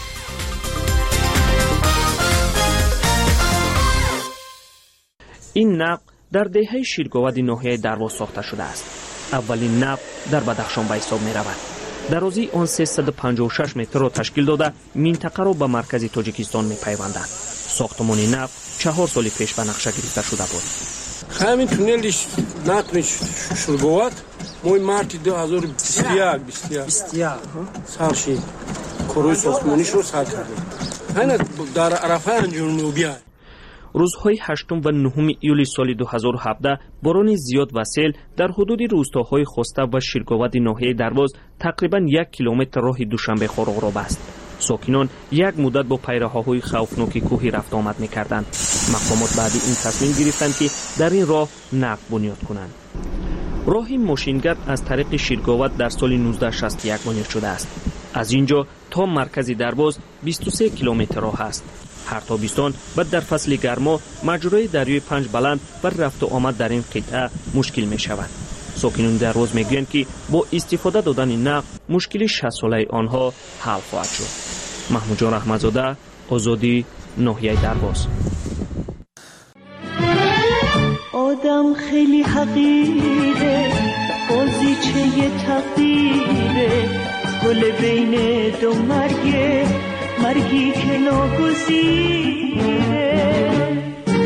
این نقل در دهه شیرگاود ناحیه درواز ساخته شده است. اولین نقل در بدخشان به حساب می رود. درازی آن سیصد و پنجاه و شش متر را تشکیل داده منطقه را به مرکز تاجیکستان می پیوندد. ساختمان نقل چهار سال پیش به نقشه گرفته شده بود. همین تونلش نقل شیرگاود مای مارت دو هزار و بیست و یک بیست و یک سال شد. کارهای ساختمانیش رو سر کردیم. همین در عرفه انجام نوبیه. روزهای هشتم و نهم ایولی سال دو هزار و هفده باران زیاد و سیل در حدود روستاهای خوسته و شیرگاود ناحیه درواز تقریبا یک کیلومتر راه دوشنبه خورق را بست. ساکنان یک مدت با پیراهن‌های خوفناک کوهی رفت آمد می‌کردند. مقامات بعد این تصمیم گرفتند که در این راه نقل بنیاد کنند. راه ماشینگرد از طریق شیرگاود در سال نوزده شصت و یک بنیاد شده است. از اینجا تا مرکز درواز بیست و سه کیلومتر راه است. هر تابستان و در فصل گرما مجرای دریای پنج بلند و رفت و آمد در این قطعه مشکل می شود. ساکنان درواز می گویند که با استفاده دادن این نقل مشکل شصت ساله آنها حل خواهد شد. محمود جان رحمتزاده، آزادی، ناحیه درواز. آدم خیلی حقیره، بازیچه تقدیره، گل بین دو مرگه، مرگی که ناگزیره.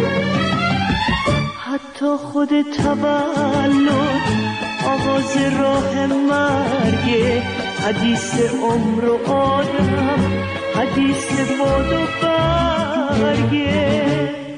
حتی خود تولد آغاز راه مرگه، حدیث عمر و آدم، حدیث باد و برگه.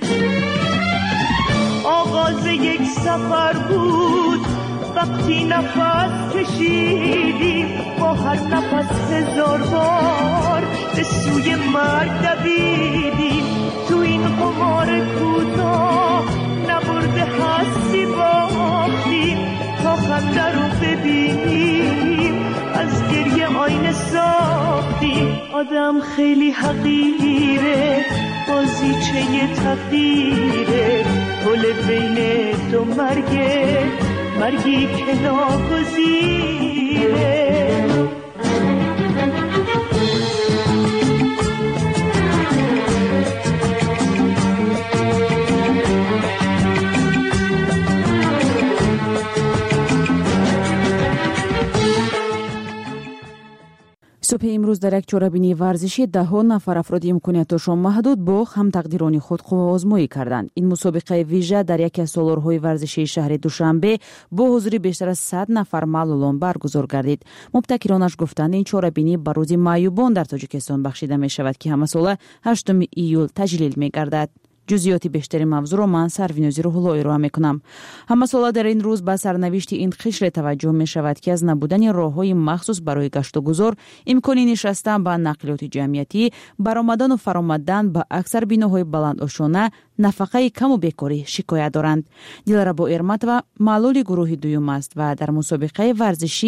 آغاز یک سفر بود وقتی نفس کشیدیم، با هر نفس هزار بار به سوی مرگ دویدیم. تو این قمار کوتاه نبرده هستی باختیم، تا خنده رو ببینیم از گریه آینه ساختیم. آدم خیلی حقیره، بازیچه تقدیره، گل بین دو مرگه، مرگی که ناگزیره. صبح امروز در یک چوره‌بینی ورزشی ده نفر افراد امکانیتشان محدود با هم تقدیرانی خود قوه آزمایی کردند. این مسابقه ویژه در یکی از سالارهای ورزشی شهر دوشنبه با حضور بیشتر از صد نفر معلولان برگزار گردید. مبتکرانش گفتند این چوره‌بینی به روز معیوبان در تاجیکستان بخشیده می شود که همه ساله هشتم ایول تجلیل می گردد. جزئیات بیشتری موضوع را من سروینوزی روح الله ارائه میکنم. همه ساله در این روز به سرنوشت این قشر توجه می شود که از نبودن راههای مخصوص برای گشت و گذار، امکانی نشستن به نقلیات جمعیتی، برآمدن و فرآمدن به اکثر بیناهای بلند آشانه، نفقه کم و بیکاری شکایت دارند. دلربا ارمتова معلول گروه دوم است و در مسابقه ورزشی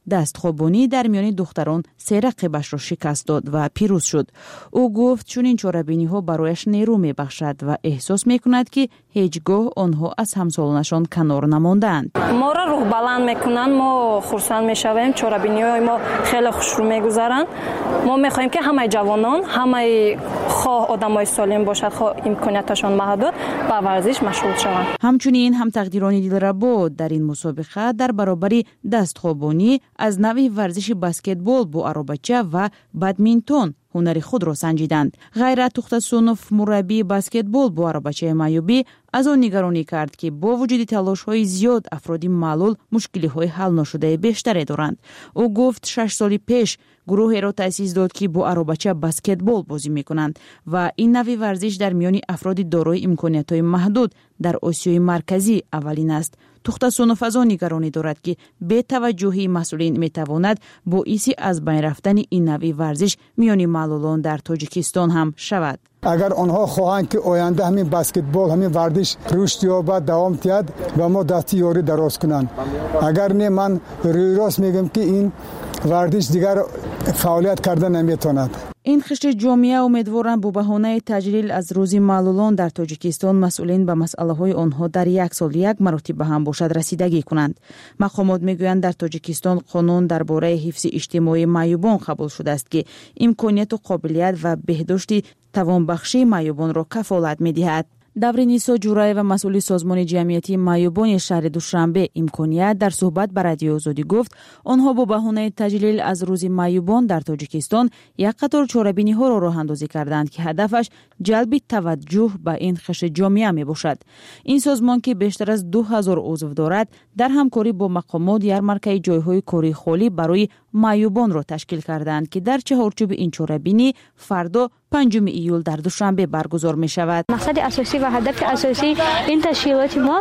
دستخوابانی در میان دختران سه رقیبش را شکست داد و پیروز شد. او گفت چون این چاره‌بینی ها برایش نیرو میبخشد و احساس میکند که هیچگاه آنها از همسالانشان کنار نماندند. ما را روح بلند میکنند، ما خرسند میشویم، چاره‌بینی های ما خیلی خوش رو میگذرند. ما میخواهیم که همه جوانان، همه خواه آدمای سالم باشد، خواه امکاناتشان محدود با ورزش مشغول شوند. همچنین هم تقدیرانی دلربا در این مسابقه در برابر دستخوابانی از نوع ورزش بسکتبال با آروبچه و بدمینتون هنری خود را سنجیدند. غیرت تختسونوف مربی بسکتبال با آروبچه معیوبی از آن نگرانی کرد که با وجود تلاش‌های زیاد افرادی معلول مشکل‌های حل نشده بیشتری دارند. او گفت شش سال پیش گروهی را تأسیس داد که با آروبچه بسکتبال بازی می‌کنند و این نوع ورزش در میان افراد دارای امکانات‌های محدود در آسیای مرکزی اولین است. تختسونوف از آن نگرانی دارد که بی توجهی مسئولین می‌تواند باعث از بین رفتن این نوع ورزش میان معلولان در تاجیکستان هم شود. اگر آنها خواهند که آینده همین بسکتبال، همین ورزش رشد یابد، دوام یابد و ما دستی یاری دراز کنند. اگر نه، من روی راست میگم که این ورزش دیگر فعالیت کردن نمیتواند. این خشت جامعه امیدوارند با بهانه تجلیل از روز معلولان در تاجیکستان مسئولین به مسئله های آنها در یک سال یک مرتبه هم باشد رسیدگی کنند. مقامات میگویند در تاجیکستان قانون درباره حفظ اجتماعی معیوبان قبول شده است که امکانات و قابلیت و بهداشت توانبخشی معیوبان را کفالت میدهد. давриниso ҷураева масъули созмони ҷамъияти маъюбони шаҳри душанбе имконият дар суҳбат ба радиои озодӣ гуфт онҳо бо баҳонаи таҷлил аз рӯзи маъюбон дар тоҷикистон як қатор чорабиниҳоро роҳандозӣ карданд ки ҳадафаш ҷалби таваҷҷӯҳ ба ин қишри ҷомеа мебошад. ин созмон ки бештар аз ду ҳазор узв дорад дар ҳамкорӣ бо мақомот ярмаркаи ҷойҳои кори холӣ барои маъюбонро ташкил карданд ки дар чаҳорчӯби ин чорабинӣ фардо панҷуми июл дар душанбе баргузор мешавад. мақсади асосӣ ва ҳадафи асосии ин ташкилоти мо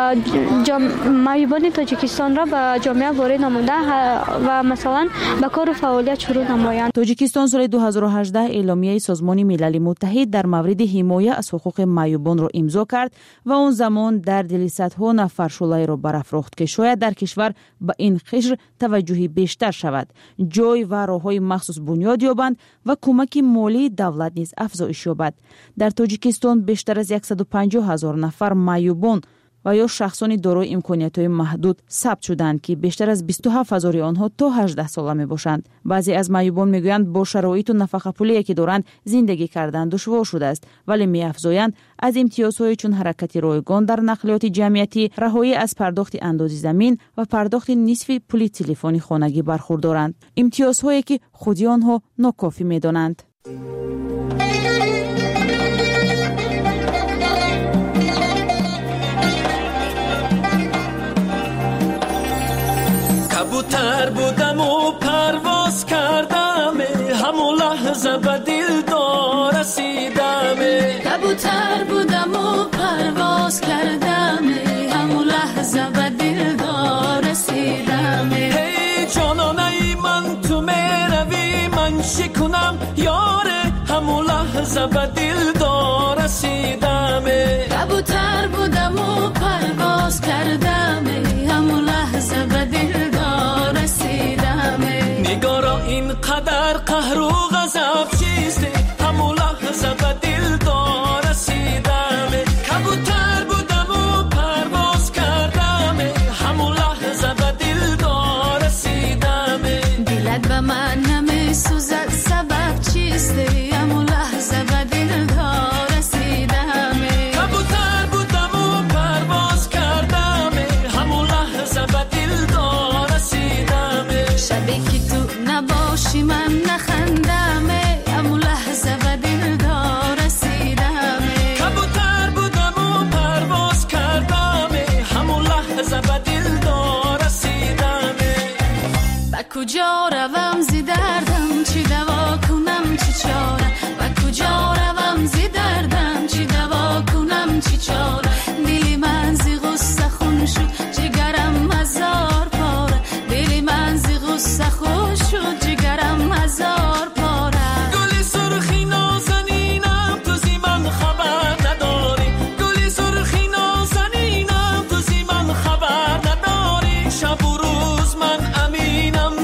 маъюбони тоҷикистонро ба ҷомеа ворид намудан ва масалан ба кору фаъолият шурӯъ намоянд. тоҷикистон соли ду ҳазору ҳаждаҳ эъломияи созмони милали муттаҳид дар мавриди ҳимоя аз ҳуқуқи маъюбонро имзо кард ва он замон дар дили садҳо нафар шӯлаеро барафрохт ки шояд дар кишвар ба ин қишр таваҷҷӯҳи бештар шавад, ҷой ва роҳҳои махсус бунёд ёбанд ва кӯмаки молии давлат низ афзоиш ёбад. дар тоҷикистон бештар аз сад و پنجاه ҳазор нафар маъюбон و یا شخصانی دارای امکانات‌های محدود ثبت شدند که بیشتر از بیست و هفت هزار آنها تا هجده ساله میباشند. بعضی از معیوبان میگویند با شرایط و نفقه پولی که دارند زندگی کردن دشوار شده است، ولی میافزایند از امتیازهای چون حرکت رایگان در نقلیات جمعیتی، رهایی از پرداخت اندازه زمین و پرداخت نصف پول تلفنی خانگی برخوردارند، امتیازهایی که خودی آنها ناکافی میدانند. کبوتر بودم و پرواز کردم، همون لحظه به دلدار رسیدم. کبوتر بودم و پرواز کردم، همون لحظه به دلدار رسیدم. هی جانانه من تو میروی من شکنم یاره، همون لحظه به دلدار رسیدم. کبوتر بودم و پرواز کردم، همون لحظه به دلدار رسیدم. نگارا اینقدر قهر و غضب چیسته، همون لحظه به دلدار رسیدم. کبوتر بودم و پرواز کردم، همون لحظه به دلدار رسیدم. دلت به من نمیسوزد سبب چیسته، همون لحظه به دلدار رسیدم. کبوتر بودم و پرواز کردم، همون لحظه به دلدار رسیدم. شبی که تو نباشی من نخندم، همون لحظه به دلدار رسیدم. کبوتر بودم و پرواز کردم، همون لحظه به دلدار رسیدم. با کجا روم زی دردم، چی دوا کنم چی چاره. با کجا روم زی دردم، چی دوا کنم چی چاره. دلی من زی غصه خون شد، جگرم هزار پاره. دلی من زی غصه خون شد، جگرم هزار پاره. گلی سرخی نازنینم تو زی من خبر نداری. گلی سرخی نازنینم تو زی من خبر نداری. شب و روز من امینم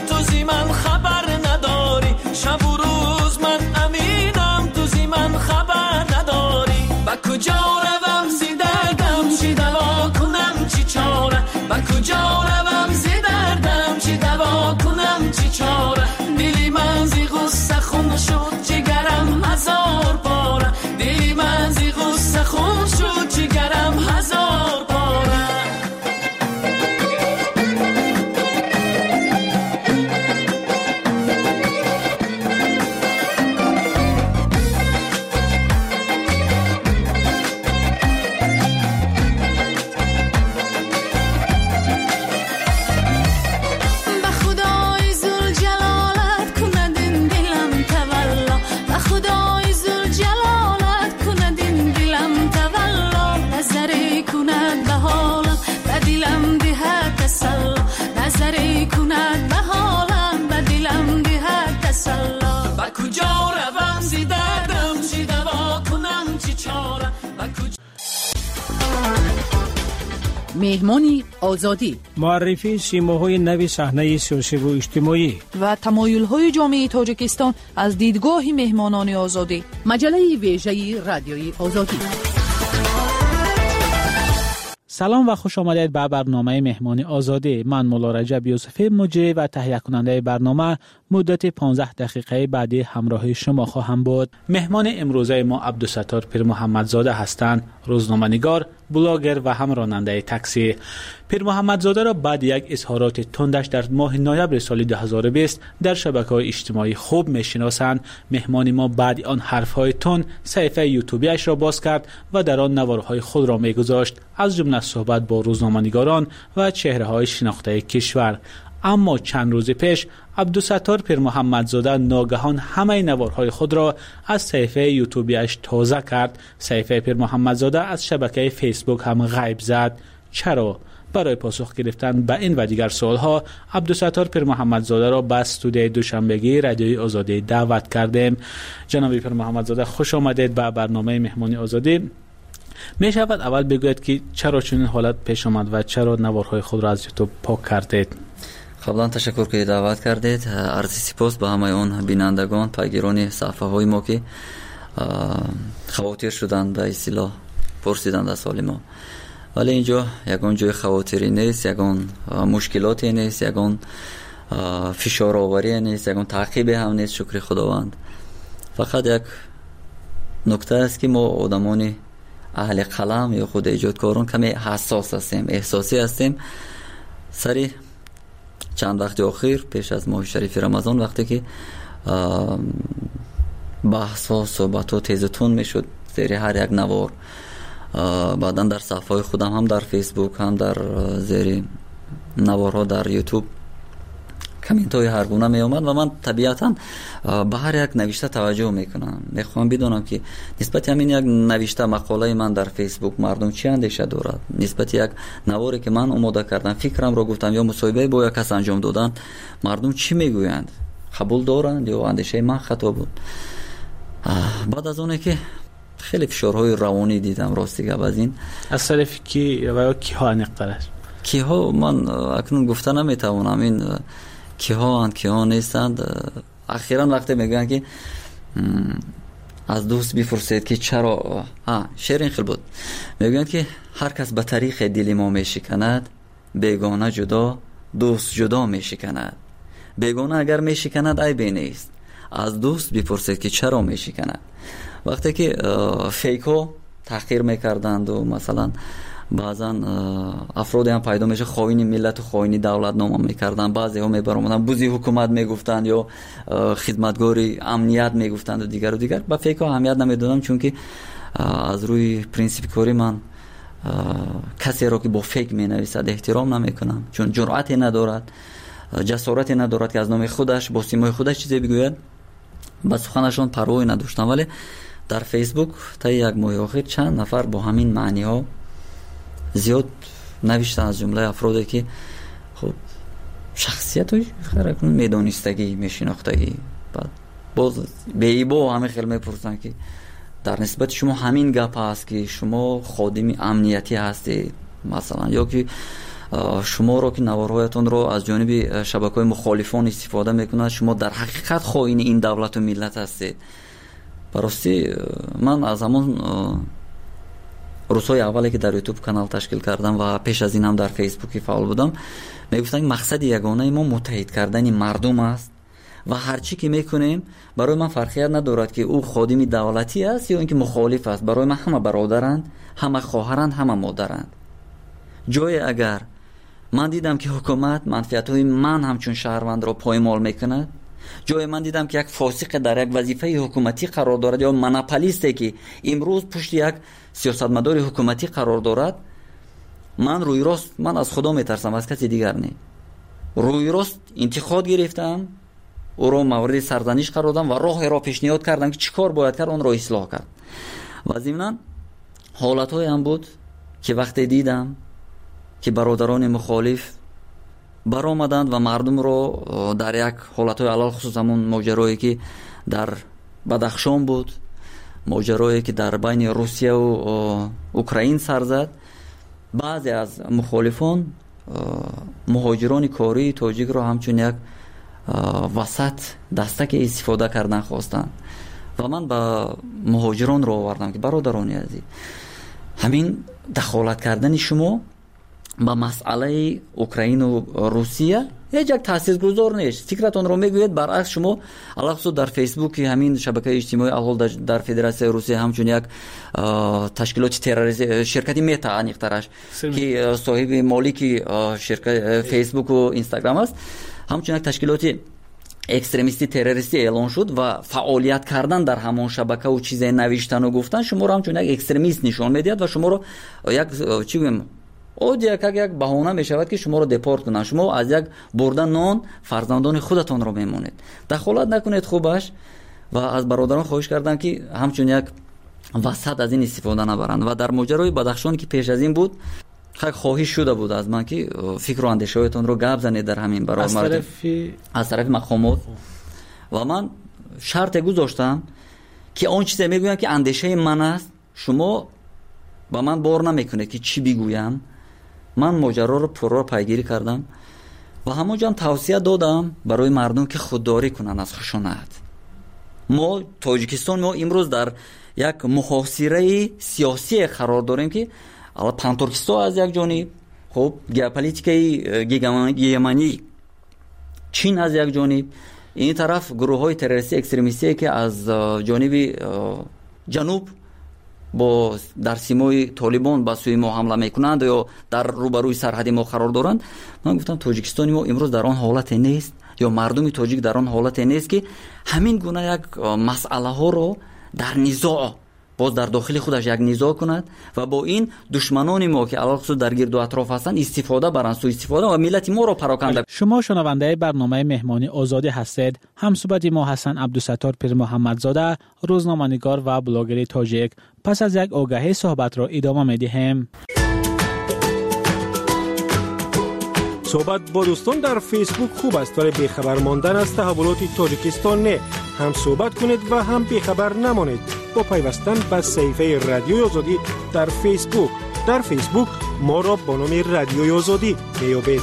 مهمان آزادی، معرفی سیماهای نوی صحنه سیاسی و اجتماعی و تمایل‌های جامعه تاجیکستان از دیدگاه مهمانان آزادی. مجله ویژه رادیوی آزادی. سلام و خوش آمدید به برنامه مهمان آزادی. من مولا رجب یوسفی مجری و تهیه کننده برنامه مدت پانزده دقیقه بعدی همراه شما خواهم بود. مهمان امروزه ما عبدالستار پیر محمدزاده هستند، روزنامه‌نگار، بلاگر و هم راننده تاکسی. پیر محمدزاده را بعد یک اظهارات تندش در ماه نوامبر سال دو هزار و بیست در شبکه‌های اجتماعی خوب می‌شناسند. مهمان ما بعد آن حرف‌های تند صفحه یوتیوبیش را باز کرد و در آن نوارهای خود را می‌گذاشت، از جمله صحبت با روزنامه‌نگاران و چهره‌های شناخته کشور. اما چند روز پیش عبدالستار پیر محمدزاده ناگهان همه نوارهای خود را از صفحه یوتیوبیش تازه کرد. صفحه پیر محمدزاده از شبکه فیسبوک هم غیب زد. چرا؟ برای پاسخ گرفتن به این و دیگر سوالها عبدالستار پیر محمدزاده را به استودیوی دوشنبگی رادیوی آزادی دعوت کردیم. جناب پیر محمدزاده خوش آمدید به برنامه مهمانی آزادی. می شود اول بگوید که چرا چنین حالت پیش آمد و چرا نوارهای خود را از یوتیوب پاک کردید؟ قبلا تشکر که دعوت کردید. عرض سپاس به همه اون بینندگان، پیگیران صفحه های ما که خواطر شدند، به اصطلاح پرسیدند از حال ما. ولی اینجا یگان جای خواطری نیست، یگان مشکلاتی نیست، یگان فشار آوری نیست، یگان تعقیب هم نیست، شکر خداوند. فقط یک نکته است که ما آدمان اهل قلم یا خود ایجادکاران کمی حساس هستیم، احساسی هستیم. سری چند وقت اخیر پیش از ماه شریف رمضان وقتی که بحث ها صحبت ها تیزتون می شد زیر هر یک نوار، بعدا در صفحه خودم هم در فیسبوک هم در زیر نوارها در یوتیوب کامنت های هر گونه می اومد و من طبیعتا به هر یک نوشته توجه میکنم. میخوام بدونم که نسبت همین یک نوشته مقاله من در فیسبوک مردم چی اندیشه دارد، نسبت یک نواری که من آماده کردم فکرم رو گفتم یا مصاحبه با یک کس انجام دادن مردم چی میگویند، قبول دارند یا اندیشه من خطا بود. بعد از اونه که خیلی فشارهای روانی دیدم راستی از این از طرف کی و کی ها نقطه کی ها من اکنون گفته نمیتوانم این کی ها اند کی ها نیستند. اخیراً وقتی میگن که از دوست بپرسید که چرا، ها شعر خیلی بود، میگن که هر کس به طریق دل ما میشکند، بیگانه جدا دوست جدا میشکند. بیگانه اگر میشکند عیبی نیست، از دوست بپرسید که چرا میشکند. وقتی که فیکو تحقیر میکردند و مثلا بعضا افرادی هم پیدا میشه خائن ملت و خائن دولت نام میکردن، بعضی ها میبرامدن بوزی حکومت میگفتند یا خدمتگاری امنیت میگفتند و دیگر و دیگر. با فیکو اهمیت نمیدونم چون که از روی پرینسیپ کاری من کسی را که با فیک مینویسد احترام نمیکنم، چون جرأتی ندارد، جسارتی ندارد که از نام خودش با سیمای خودش چیزی بگوید. با سخنشان پروایی نداشتم. ولی در فیسبوک تا یک ماه اخیر چند نفر با همین معنی ها زیاد نوشتن، از جمله افرادی که خب شخصیت های خیلی میدانستگی میشناختگی، بعد باز به ایبا همه خیلی میپرسن که در نسبت شما همین گپ هست که شما خادم امنیتی هستید مثلا، یا که شما رو که نوارهایتون رو از جانب شبکه‌های مخالفان استفاده میکنند، شما در حقیقت خائن این دولت و ملت هستید. براستی من از همون روزهای اولی که در یوتیوب کانال تشکیل کردم و پیش از این هم در فیسبوک فعال بودم میگفتن مقصد یگانه ما متحد کردن مردم است و هر چی که میکنیم برای من فرقیت ندارد که او خادم دولتی است یا اینکه مخالف است. برای من همه برادرند، همه خواهرند، همه مادرند. جای اگر من دیدم که حکومت منفعت‌های من همچون شهروند را پایمال میکند، جای من دیدم که یک فاسق در یک وظیفه حکومتی قرار دارد یا مناپولیستی که امروز پشت یک سیاستمدار حکومتی قرار دارد، من روی راست من از خدا میترسم، از کسی دیگر نه. روی راست انتقاد گرفتم، او را مورد سرزنش قرار دادم و راه را پیشنهاد کردم که چیکار باید کرد، اون را اصلاح کرد. و ضمناً حالت‌های هم بود که وقتی دیدم که برادران مخالف برآمدند و مردم رو در یک حالت‌های علل خصوص همون ماجرایی که در بدخشان بود، ماجرایی که در بین روسیه و اوکراین سر زد، بعضی از مخالفان مهاجران کاری تاجیک را همچون یک وسط دستک استفاده کردن خواستند و من با مهاجران را آوردم که برادران عزیز، همین دخالت کردن شما با مسئله اوکراین و روسیه هیچ یک تاثیرگذار نیست. فکرتون رو میگوید برعکس شما علاوه در فیسبوک همین شبکه اجتماعی الحال در فدراسیون روسیه همچون یک تشکیلات تروریستی شرکتی متا انیخترش که صاحب مالکی شرکت فیسبوک و اینستاگرام است، همچون یک تشکیلات اکستریمیستی تروریستی اعلان شد و فعالیت کردن در همان شبکه و چیزای نوشتن و گفتن شما رو همچون یک اکستریمیست نشان میدید و شما رو یک چی بگم او یک یک بهانه می شود که شما رو دپورت کنن. شما از یک بردن نان فرزندان خودتان رو میمونید. دخالت نکنید خوبش و از برادران خواهش کردم که همچون یک وسط از این استفاده نبرند. و در ماجرای بدخشان که پیش از این بود خیلی خواهش شده بود از من که فکر و اندیشه‌هایتان رو گپ زنید در همین برابر از طرف از طرف مقامات و من شرط گذاشتم که اون چیزی میگویم که اندیشه من است شما با من بار نمیکنه که چی بگویم. من ماجرا رو پرو پیگیری کردم و همونجا هم توصیه دادم برای مردم که خودداری کنن از خشونت. ما تاجیکستان ما امروز در یک محاصره سیاسی قرار داریم که اول پانتورکستان از یک جانب، خب ژئوپلیتیکای گیگمانی چین از یک جانب، این طرف گروه های تروریستی اکستریمیستی که از جانب جنوب با در سیمای طالبان با سوی ما حمله میکنند یا در روبروی سرحد ما قرار دارند. من گفتم تاجیکستان ما امروز در آن حالت نیست یا مردم تاجیک در آن حالت نیست که همین گونه یک مسئله ها رو در نزاع باز در داخل خودش یک نزاع کند و با این دشمنان ما که علاوه در گرد و اطراف هستند استفاده برند، سوء استفاده و ملت ما رو پراکنده. شما شنونده برنامه مهمانی آزادی هستید. همصحبت ما حسن عبدالستار پیر محمدزاده، روزنامه‌نگار و بلاگر تاجیک. پس از یک آگهی صحبت را ادامه می‌دهیم. صحبت با دوستان در فیسبوک خوب است ولی بیخبر ماندن از تحولات تاجیکستان نه. هم صحبت کنید و هم بیخبر نمانید با پیوستن به صفحه رادیوی آزادی در فیسبوک. در فیسبوک ما را با نام رادیوی آزادی میابید.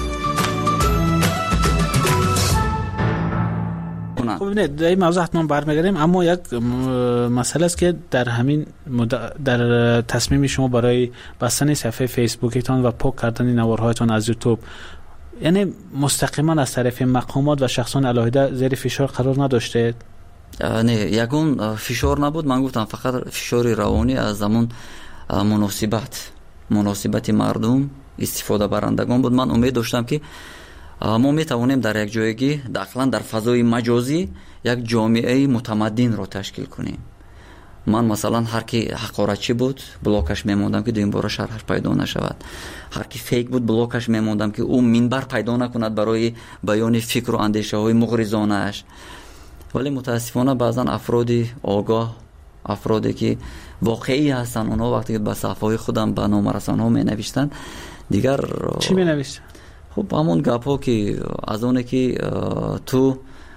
خب نه در این موضوع حتما برمیگردیم، اما یک مسئله است که در همین در تصمیم شما برای بستن صفحه فیسبوکتان و پاک کردن نوارهایتان از یوتیوب، یعنی مستقیما از طرف مقامات و شخصان علاهده زیر فشار قرار نداشته؟ نه، یکون فشار نبود. من گفتم فقط فشار روانی از زمان مناسبت مناسبت مردم استفاده برندگان بود. من امید داشتم که ما میتوانیم در یک جایگی داخلا در فضای مجازی یک جامعه متمدن را تشکیل کنیم. من مثلا هر کی حقارتچی بود بلاکش میموندم که دویم بار شرحش پیدا نشود، هر کی فیک بود بلاکش میموندم که او منبر پیدا نکند برای بیان فکر و اندیشه های مغرضانه اش. ولی متاسفانه بعضا افرادی آگاه، افرادی که واقعی هستن، اونها وقتی که به صفحه خودم به نام رسانه‌ها می نوشتن دیگر چی می نوشتن؟ خب همون گپ ها که از اونه که تو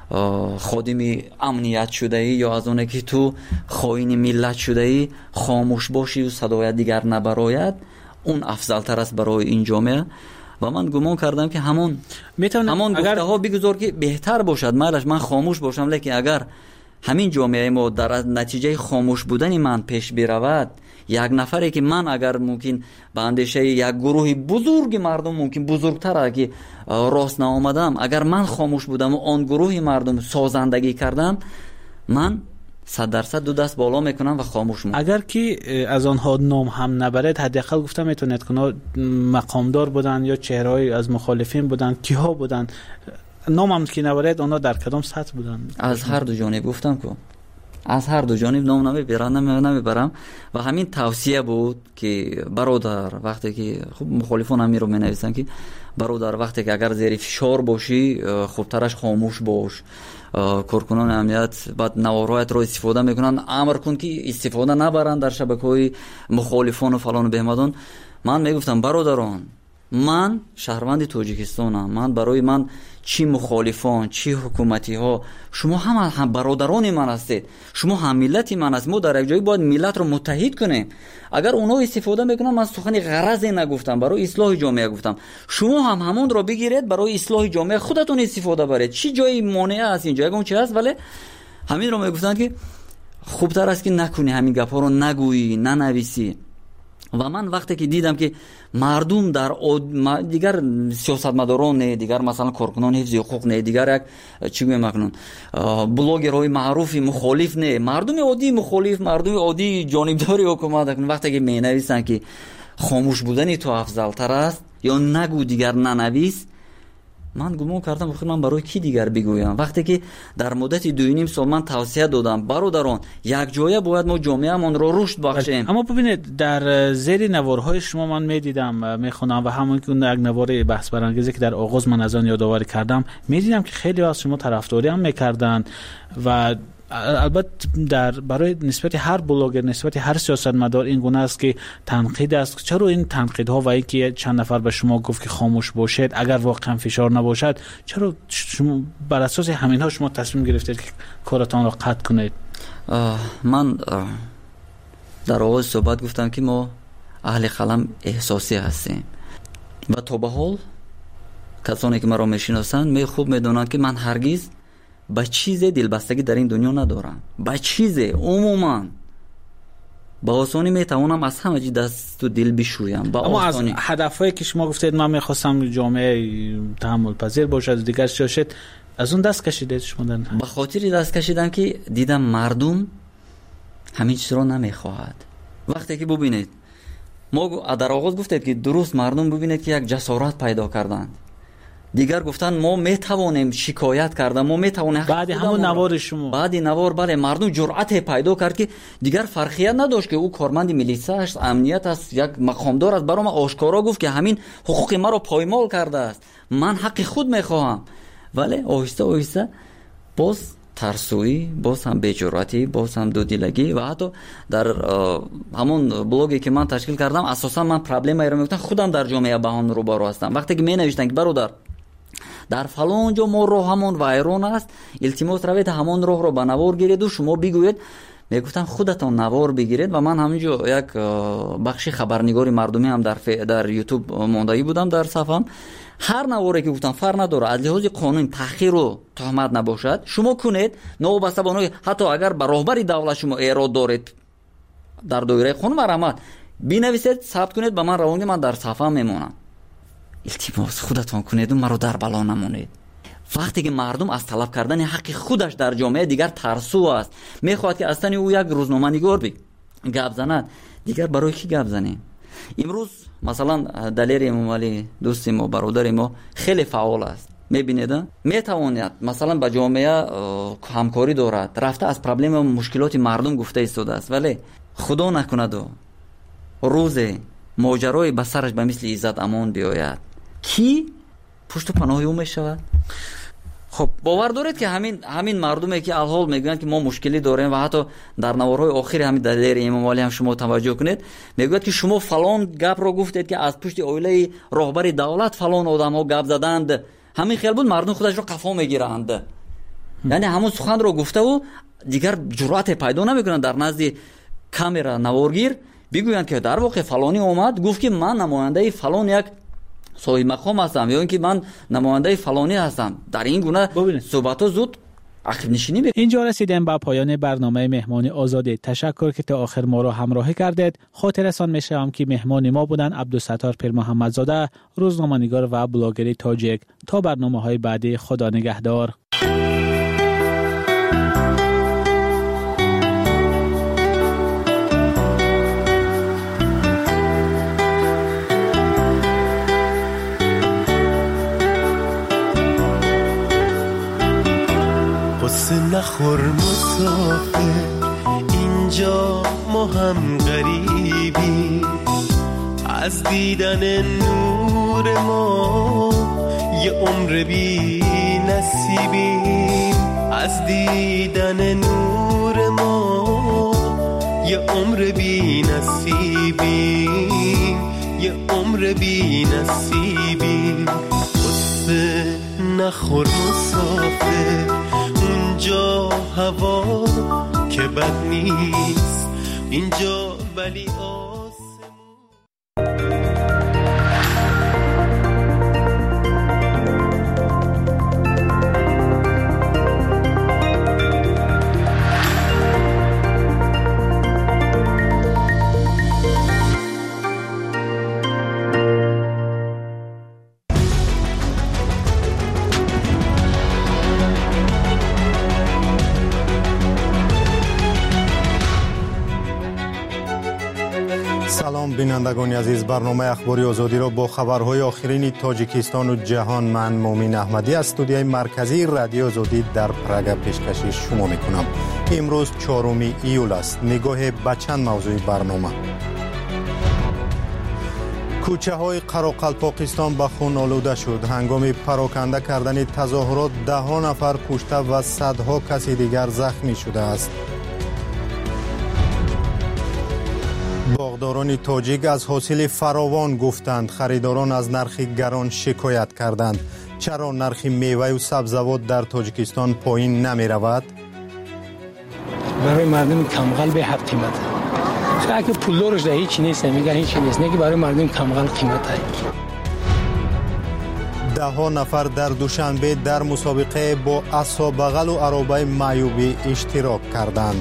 خادم امنیت شده ای یا از اونه که تو خائن ملت شده ای خاموش باشی و صدای دیگر نبراید، اون افضل تر است برای این جامعه. و من گمان کردم که همون همون گفته ها بگذار که بهتر باشد، مالش من خاموش باشم، لیکن اگر همین جامعه ما در نتیجه خاموش بودن من پیش برود، یک نفری که من اگر ممکن به اندیشه یک گروه بزرگ مردم ممکن بزرگتر که راست نآمدم، اگر من خاموش بودم و آن گروه مردم سازندگی کردم، من صد درصد دو دست بالا میکنم و خاموش میکنم. اگر که از آنها نام هم نبرد، حداقل گفتم میتونید که مقامدار بودن یا چهره‌ای از مخالفین بودن، کیها بودن، نام هم که نبرد اونا در کدام سطح بودن؟ از هر دو جانب گفتم که از هر دو جانب نام نمیبرم نمیبرم و همین توصیه بود که برادر وقتی که خب مخالفان هم رو مینویسن که برادر وقتی که اگر زیر فشار باشی خوبترش خاموش باش، کارکنان امنیت بعد نوارهایت رو استفاده میکنن، امر کن که استفاده نبرن در شبکه‌های مخالفان و فلان و بهمدان. من میگفتم برادران، من شهروند تاجیکستانم. من برای من چی مخالفان چی حکومتی ها شما هم هم برادران من هستید، شما هم ملت من هستید. ما در یک جایی باید ملت رو متحد کنیم. اگر اونها استفاده میکنن، من سخن غرضی نگفتم، برای اصلاح جامعه گفتم. شما هم همون رو بگیرید برای اصلاح جامعه خودتون استفاده برید. چی جایی مانع است اینجا؟ اگه اون چی هست ولی همین رو میگفتن که خوبتر است که نکنی، همین گپا رو نگویی، ننویسی. و من وقتی که دیدم که مردم در آد... دیگر سیاستمداران نه، دیگر مثلا کارکنان حفظ حقوق نه، دیگر یک چی میگم مکنون بلاگرهای معروفی مخالف نه، مردم عادی مخالف، مردم عادی جانبداری حکومت کنن، وقتی که مینویسن که خاموش بودن تو افضل تر است یا نگو دیگر ننویس، من گمان کردم بخیر من برای کی دیگر بگویم؟ وقتی که در مدت دو و نیم سال من توصیه دادم برادران یک جایه باید ما جامعه‌مان رو رشد بخشیم. اما ببینید در زیر نوارهای شما من میدیدم میخونم و همون که اون یک نوار بحث برانگیزی که در آغاز من از آن یادآوری کردم میدیدم که خیلی از شما طرفداری هم میکردن و البته در برای نسبت هر بلاگر، نسبت هر سیاستمدار این گونه است که تنقید است. چرا این تنقیدها و اینکه چند نفر به شما گفت که خاموش باشید اگر واقعا فشار نباشد، چرا شما بر اساس همینها شما تصمیم گرفتید که کارتان را قطع کنید؟ من در آغاز صحبت گفتم که ما اهل قلم احساسی هستیم و تا به حال کسانی که مرا میشناسند می خوب میدونند که من هرگز با چیز دلبستگی در این دنیا ندارم. با چیز عموما با آسانی میتوانم از همه چی دست و دل بشویم. با اما آسانی. از هدفهایی که شما گفتید من میخواستم جامعه تحمل پذیر باشد و دیگر شاشد، از اون دست کشیدید شما؟ به خاطر دست کشیدم که دیدم مردم همین چیز رو نمیخواهد. وقتی که ببینید ما در آغاز گفتید که درست مردم ببینید که یک جسارت پیدا کردند، دیگر گفتن ما میتوانیم شکایت کردن، ما میتوانیم بعد همون نوار شما بعد نوار بله مردم جرأت پیدا کرد که دیگر فرقیت نداشت که او کارمند میلیسا است، امنیت است، یک مقامدار است، برام آشکارا گفت که همین حقوق ما رو پایمال کرده است، من حق خود میخواهم. ولی آهسته آهسته باز ترسویی، باز هم بی‌جرأتی، باز هم دودیلگی و حتی در همون بلاگی که من تشکیل کردم اساسا من پرابلم ایران میگفتم خودم در جامعه بهان رو بارو هستم. وقتی که می نوشتن که برادر در فلان جا ما راه همون وایرون است، التماس روید همون راه رو به نوار گیرید و شما بگوید. میگفتم خودتان نوار بگیرید و من همینجا یک بخشی خبرنگاری مردمی هم در ف... در یوتیوب ماندایی بودم در صفحم. هر نواری که گفتم فرق نداره، از لحاظ قانون تأخیر و تهمت نباشد شما کنید، نوبسته بانوی حتی اگر به راهبری دولت شما ایراد دارید در دایره قانون مرحمت بنویسید، ثبت کنید، به من روانگی من در صفحه میمونم. التماس خودتان کنید و مرا در بلا نمونید. وقتی که مردم از طلب کردن حق خودش در جامعه دیگر ترسو است، میخواد که اصلا او یک روزنامه‌نگار بی گپ زند، دیگر برای کی گپ زنیم؟ امروز مثلا دلیر امام علی دوست ما برادر ما خیلی فعال است، میبینید میتواند مثلا با جامعه همکاری دارد، رفته از پرابلم و مشکلات مردم گفته ایستاده است، ولی خدا نکند و روز ماجرای به سرش به مثل عزت امان بیاید کی پشت و پناه او میشود؟ خب باور دارید که همین همین مردمی که الحال میگن که ما مشکلی داریم و حتی در نوارهای آخر همین دلیر امام علی هم شما توجه کنید میگوید که شما فلان گپ رو گفتید که از پشت اویله راهبر دولت فلان آدم‌ها گپ زدند، همین خیال بود مردم خودش رو قفا میگیرند. یعنی همون سخن رو گفته و دیگر جرأت پیدا نمیکنن در نزد کامرا نوارگیر بگویند که در واقع فلانی اومد گفت که من نماینده فلان یک صاحب مقام هستم یا اینکه من نماینده فلانی هستم. در این گونه صحبت‌ها زود عقب نشینی می‌کنه. اینجا رسیدیم به پایان برنامه مهمان آزاده. تشکر که تا آخر ما را همراهی کردید. خاطرتان می‌شوم که مهمان ما بودن عبدالستار پیر محمدزاده، روزنامه‌نگار و بلاگر تاجیک. تا برنامه‌های بعدی، خدا نگهدار. نخور مسافر، اینجا ما هم غریبی، از دیدن نور ما یه عمر بی نصیبیم، از دیدن نور ما یه عمر بی نصیبیم، یه عمر بی نصیبیم. نخور مسافر، اونجا هوا که بد نیست، اینجا ولی بینندگان عزیز، برنامه اخباری آزادی را با خبرهای آخرین تاجیکستان و جهان من مومین احمدی از استودیوی مرکزی رادیو آزادی در پراگ پیشکش شما میکنم. امروز چهارم ایول است. نگاه به چند موضوع برنامه: کوچه های قراقلپاکستان به خون آلوده شد. هنگام پراکنده کردن تظاهرات ده ها نفر کشته و صدها کسی دیگر زخمی شده است. باغداران تاجیک از حاصل فراوان گفتند خریداران از نرخ گران شکایت کردند. چرا نرخ میوه و سبزیجات در تاجیکستان پایین نمی رود؟ برای مردم کمغل به حق قیمت. خیلی که پول دارش ده هیچ نیست، میگن هیچ نیست، نه که برای مردم کمغل قیمت هست. ده ها نفر در دوشنبه در مسابقه با عصا بغل و عرابه معیوبی اشتراک کردند.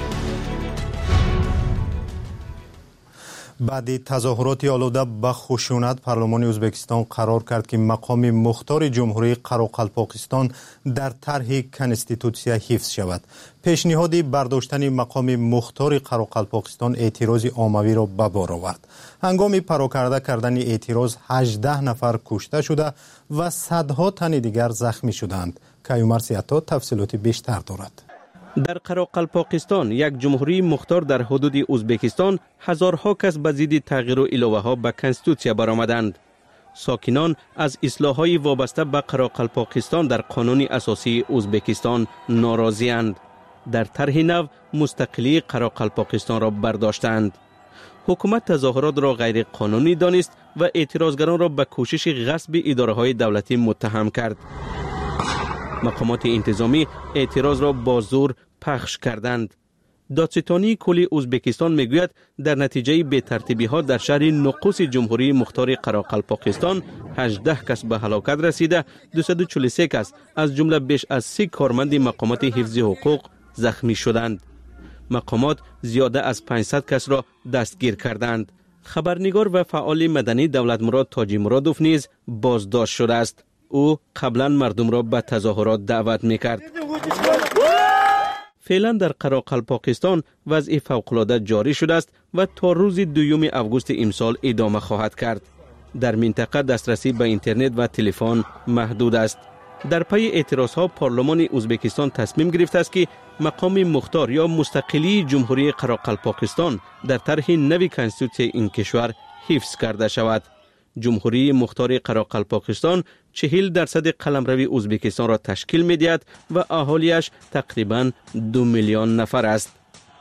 بعد تظاهرات آلوده به خشونت، پارلمان ازبکستان قرار کرد که مقام مختار جمهوری قراقلپاکستان در طرح کنستیتوسیا حفظ شود. پیشنهاد برداشتن مقام مختار قراقلپاکستان اعتراض عمومی را به بار آورد. هنگام پراکنده کردن اعتراض هجده نفر کشته شده و صدها تن دیگر زخمی شدند. کیومر سیاتا تفصیلات بیشتر دارد. در قراقلپاکستان، یک جمهوری مختار در حدود ازبکستان، هزارها کس به ضد تغییر و علاوه ها به کنستیتوسیا برآمدند. ساکنان از اصلاح‌های وابسته به قراقلپاکستان در قانون اساسی ازبکستان ناراضی‌اند. در طرح نو مستقلی قراقلپاکستان را برداشتند. حکومت تظاهرات را غیر قانونی دانست و اعتراضگران را به کوشش غصب اداره‌های دولتی متهم کرد. مقامات انتظامی اعتراض را با زور پخش کردند. دادستانی کلی ازبکستان میگوید در نتیجه بی‌ترتیبی ها در شهر نقوس جمهوری مختار قراقلپاکستان هجده کس به هلاکت رسیده، دویست و چهل و سه کس از جمله بیش از سی کارمند مقامات حفظ حقوق زخمی شدند. مقامات زیاده از پانصد کس را دستگیر کردند. خبرنگار و فعال مدنی دولت مراد تاجی مرادوف نیز بازداشت شده است. او قبلا مردم را به تظاهرات دعوت میکرد. فعلا در قراقلپاکستان وضع فوق‌العاده جاری شده است و تا روز دوم آگوست امسال ادامه خواهد کرد. در منطقه دسترسی به اینترنت و تلفن محدود است. در پی اعتراضها پارلمان ازبکستان تصمیم گرفته است که مقام مختار یا مستقلی جمهوری قراقلپاکستان در طرح نوی کنستیتوسیای این کشور حفظ کرده شود. جمهوری مختار قراقلپاکستان چهل درصد قلمرو ازبکستان را تشکیل می‌دهد و اهالیش تقریباً دو میلیون نفر است.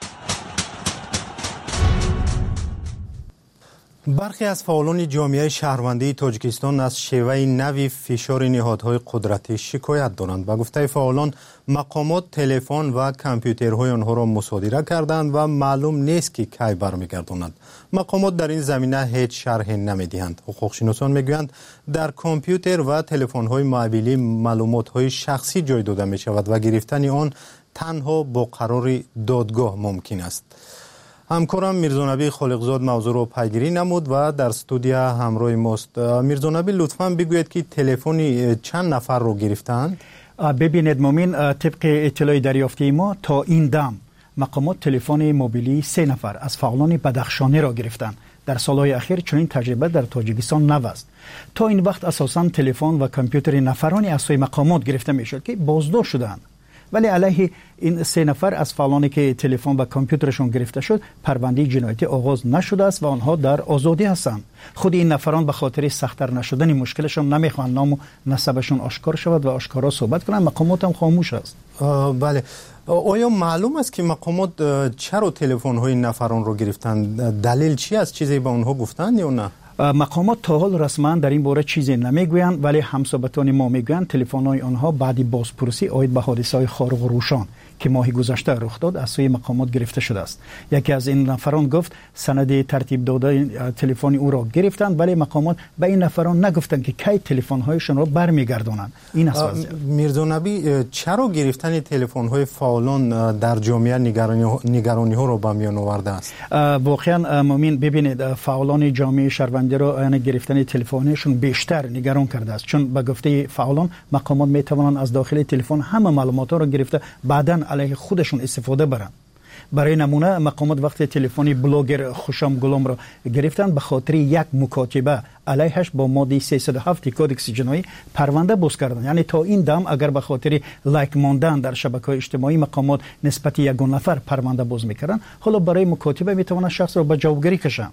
برخی از فعالان جامعه شهروندی تاجیکستان از شیوه نوی فشار نهادهای قدرتی شکایت دارند. به گفته فعالان، مقامات تلفن و کامپیوترهای آنها را مصادره کردند و معلوم نیست که کی برمیگردانند. مقامات در این زمینه هیچ شرحی نمیدهند. حقوقشناسان میگویند در کامپیوتر و تلفن‌های موبیلی معلومات‌های شخصی جای داده می شود و گرفتن آن تنها با قرار دادگاه ممکن است. همکارم میرزانبی خالقزاد موضوع رو پیگیری نمود و در استودیو همراه ماست. میرزانبی لطفاً بگوید که تلفنی چند نفر رو گرفتند؟ ببینید مومین، طبق اطلاع دریافتی ما تا این دم مقامات تلفن موبیلی سه نفر از فعالان بدخشانی را گرفتند. در سالهای اخیر چنین تجربه در تاجیکستان نو است. تا این وقت اساساً تلفن و کامپیوتر نفرانی از سوی مقامات گرفته میشد که بازداشت شدند. ولی علیه این سه نفر از فعالانی که تلفن و کامپیوترشون گرفته شد پرونده جنایتی آغاز نشده است و آنها در آزادی هستند. خود این نفران به خاطر سخت‌تر نشدن مشکلشون نمیخوان نام و نسبشون آشکار شود و آشکارا صحبت کنند. مقامات هم خاموش است. بله، آیا معلوم است که مقامات چرا تلفن های نفران رو گرفتند؟ دلیل چی است؟ چیزی به اونها گفتند یا نه؟ مقامات تا حال رسما در این باره چیزی نمیگویند، ولی همصحبتان ما میگویند تلفن‌های آنها بعد بازپرسی عاید به حادثه‌های خارق الروشن که ماه گذشته رخ داد از سوی مقامات گرفته شده است. یکی از این نفران گفت سند ترتیب داده تلفن او را گرفتند، ولی مقامات به این نفران نگفتند که کی تلفن‌هایشان را برمیگردانند. این است وضعیت. میرزا نبی، چرا گرفتن تلفن‌های فعالان در جامعه نگرانی ها را به میان آورده است؟ واقعا مؤمن ببینید فعالان جامعه شهروندی را یعنی گرفتن تلفن‌هایشون بیشتر نگران کرده است، چون به گفته فعالان مقامات میتوانند از داخل تلفن همه معلومات را گرفته بعداً علیه خودشون استفاده برند. برای نمونه مقامات وقتی تلفنی بلاگر خوشام گلام را گرفتند به خاطر یک مکاتبه علیهش با ماده سیصد و هفت کدکس جنایی پرونده باز کردند. یعنی تا این دم اگر به خاطر لایک ماندن در شبکه‌های اجتماعی مقامات نسبت یک نفر پرونده باز میکردند، حالا برای مکاتبه میتوانند شخص را به جوابگیری کشند.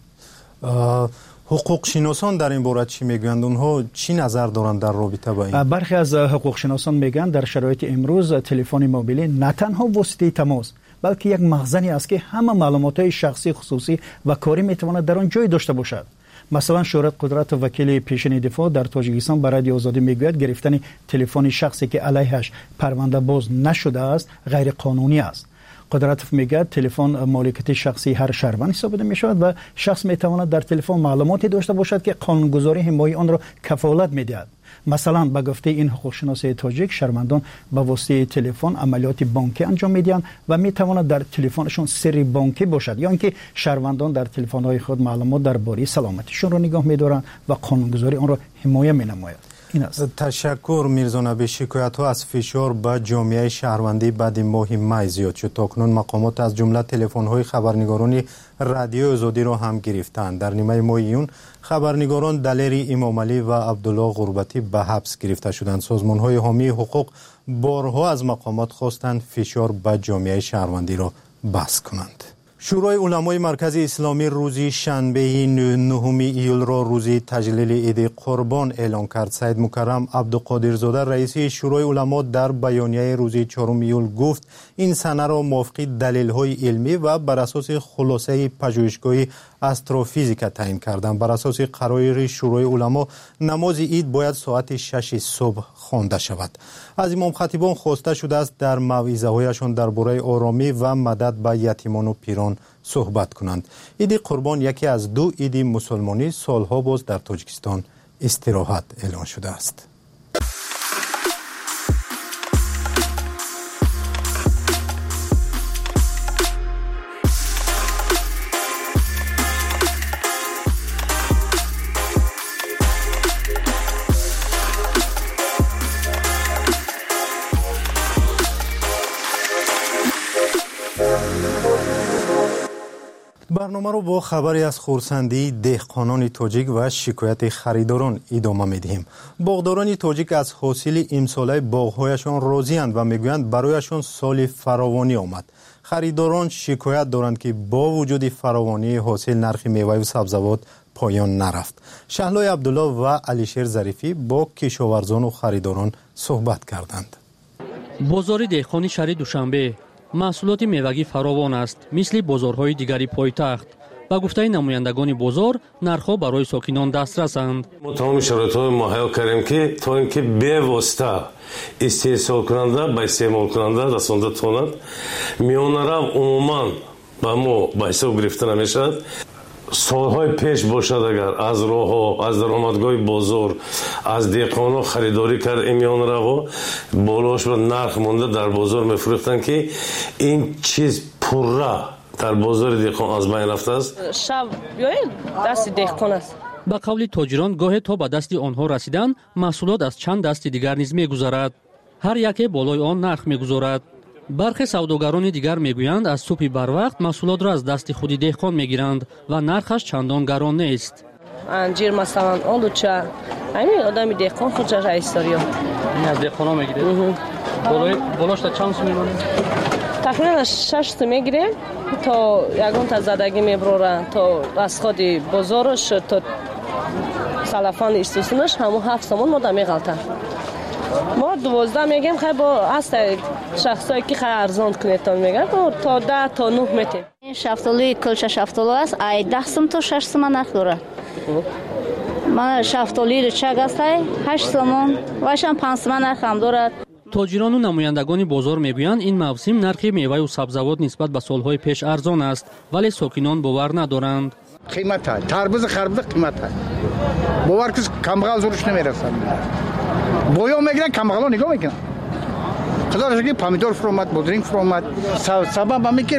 حقوق شناسان در این باره چی میگویند؟ اونها چی نظر دارند در رابطه با این؟ برخی از حقوق شناسان میگن در شرایط امروز تلفن موبیلی نه تنها واسطه تماس بلکه یک مخزنی است که همه معلومات شخصی، خصوصی و کاری میتواند در آن جای داشته باشد. مثلا شهرت قدرت وکیل پیشین دفاع در تاجیکستان برای رادیو آزادی میگوید گرفتن تلفن شخصی که علیهش پرونده باز نشده است غیر قانونی است. قدرت میگه تلفن مالکیت شخصی هر شهروند حساب می شود و شخص می تواند در تلفن معلوماتی داشته باشد که قانونگذاری حمایت آن را کفالت میدهد. مثلا به گفته این حقوقشناس تاجیک شهروندان به واسطه تلفن عملیات بانکی انجام میدهند و می تواند در تلفنشون سری بانکی باشد یا اینکه شهروندان در تلفن‌های خود معلومات درباره سلامتیشون را نگاه می‌دارند و قانونگذاری آن را حمایت می‌نماید. تشکر میرزا نبی. شکایت ها از فشار به جامعه شهروندی بعد ماه می زیاد شد. تاکنون مقامات از جمله تلفن های خبرنگاران رادیو آزادی را هم گرفتند. در نیمه ماه ایون خبرنگاران دلیری امام علی و عبدالله غربتی به حبس گرفته شدند. سازمان های حامی حقوق بارها از مقامات خواستند فشار به جامعه شهروندی را بس کنند. شورای علمای مرکز اسلامی روزی شنبه نهم ایول را روزی تجلیل عید قربان اعلان کرد. سید مکرم عبدالقادرزاده رئیس شورای علما در بیانیه روزی چهارم ایول گفت این سنه را موافق دلیل‌های علمی و بر اساس خلاصه پژوهشگاه استروفیزیک تعیین کردند. بر اساس قرار شورای علما نماز عید باید ساعت شش صبح خوانده شود. از امام خطیبان خواسته شده است در موعظه‌هایشان درباره آرامی و مدد به یتیمان و پیران صحبت کنند. عید قربان یکی از دو عید مسلمانی سالها باز در تاجیکستان استراحت اعلان شده است. برنامه رو با خبری از خرسندی دهقانان تاجیک و شکایت خریداران ادامه می‌دهیم. باغداران تاجیک از حاصل امساله باغ‌هایشان راضی‌اند و میگویند برایشان سال فراوانی آمد. خریداران شکایت دارند که با وجود فراوانی حاصل نرخ میوه و سبزیجات پایان نرفت. شهلای عبدالله و علیشیر ظریفی با کشاورزان و خریداران صحبت کردند. بازار دهقانی شهر دوشنبه محصولات میوگی فراوان است مثل بازارهای دیگری پایتخت. با گفته نمایندگان بازار نرخ‌ها برای ساکنان دسترسند. ما تمام شرایط‌ها مهیا کردیم که تا اینکه به واسطه استحصال کننده به استعمال کننده رسانده تواند میانه رو عموما با ما به حساب گرفته نمیشد. سالهای پیش باشد اگر از راه ها از درآمدگاه بازار از دهقانا خریداری کرد میان رو بالاش و نرخ مونده در بازار میفروختن که این چیز پره در بازار دهقان از بین رفته است. شب بیاید دست دهقان است. با قول تاجران گاهی تا به دست آنها رسیدن محصولات از چند دست دیگر نیز میگذرد. هر یکی بالای آن نرخ میگذارد. برخی سوداگران دیگر میگویند از صبح بر وقت محصولات را از دست خود دهقان میگیرند و نرخش چندان گران نیست. انجیر مثلا آلوچه همین آدمی دهقان خودش رئیس داری. این از دهقانا میگیره. بالای بالاش تا چند سو میمونه؟ تقریبا شش سو میگیره تا یگان تا زدگی میبرورن تا از خود بازارش تا سلفان استوسنش همون هفت سومون ما میغلطن. ما دوازده میگیم خیلی با هست شخصایی که خیلی ارزان کنیتان میگن تا ده تا نه میتیم. این شفتالوی کلچه شفتالو است. ای ده سوم تا شش سوم نرخ داره. من شفتالوی رو چه گسته هشت سوم واشم پنج سوم نرخ هم دارد. тоҷирону намояндагони бозор мегӯянд ин мавсим нархи меваю сабзавот нисбат ба солҳои пеш арзон аст, вале сокинон бовар надоранд. қимат ҳай, тарбуз харбуз қимат ҳай. бовар кис камғал зурш намерасанд. боё мегиранд, камғало нигоҳ мекунанд. худо ро шукр помидор фуромад, бодринг фуромад. сабаб ҳаме ки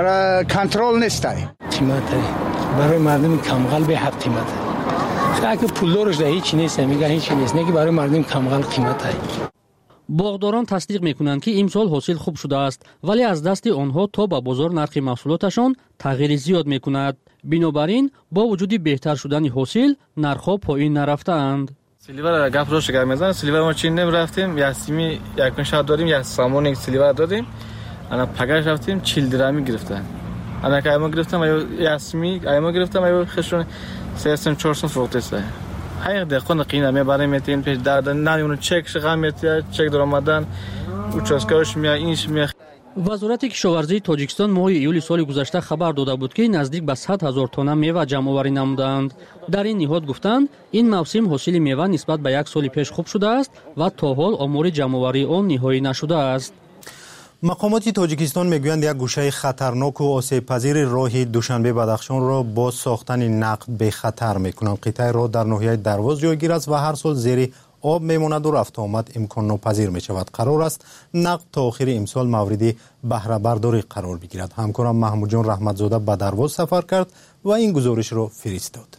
контрол нест ҳай. қимат ҳай. барои мардуми камғал беҳад қимат ҳай. ака пулдорш да ҳеч нест, мега ҳеч нест, не ки барои мардуми камғал қимат ҳай. боғдорон тасдиқ мекунанд ки имсол ҳосил хуб шудааст, вале аз дасти онҳо то ба бозор нархи маҳсулоташон тағйири зиёд мекунад. бинобар ин бо вуҷуди беҳтар шудани ҳосил нархҳо поин нарафтаанд. силивар гап рост гап мезанам. силивар мо чин рафтем, ясими якун шаб дорим, як самони силивар дорим. ана пагаш рафтем, чил дирами гирифтан. ана ка аймо гирифтам, аю ясими аймо гирифтам, аю хешон се сум чор сум фруктеса. ҳайр деҳқон қина мебарем метин пеш дар намимуно чек шиғам метия, чек даромадан участкаош мия инш мия. вазорати кишоварзии тоҷикистон моҳи июли соли гузашта хабар дода буд ки наздик ба сад ҳазор тонна мева ҷамъоварӣ намуданд. дар ин ниҳод гуфтанд, ин мавсим ҳосили мева нисбат ба як соли пеш хуб шудааст ва то ҳол омори ҷамъоварии он ниҳоӣ нашудааст. мақомоти тоҷикистон мегӯянд як гӯшаи хатарноку осебпазири роҳи душанбе-бадахшонро бо сохтани нақд бехатар мекунанд. қитъаи роҳ дар ноҳияи Дарвоз ҷойгир аст ва ҳар сол зери об мемонаду рафтуомад имконнопазир мешавад. қарор аст нақд то охири имсол мавриди баҳрабардорӣ қарор бигирад. ҳамкорам маҳмудҷон раҳматзода ба Дарвоз сафар кард ва ин гузоришро фиристод.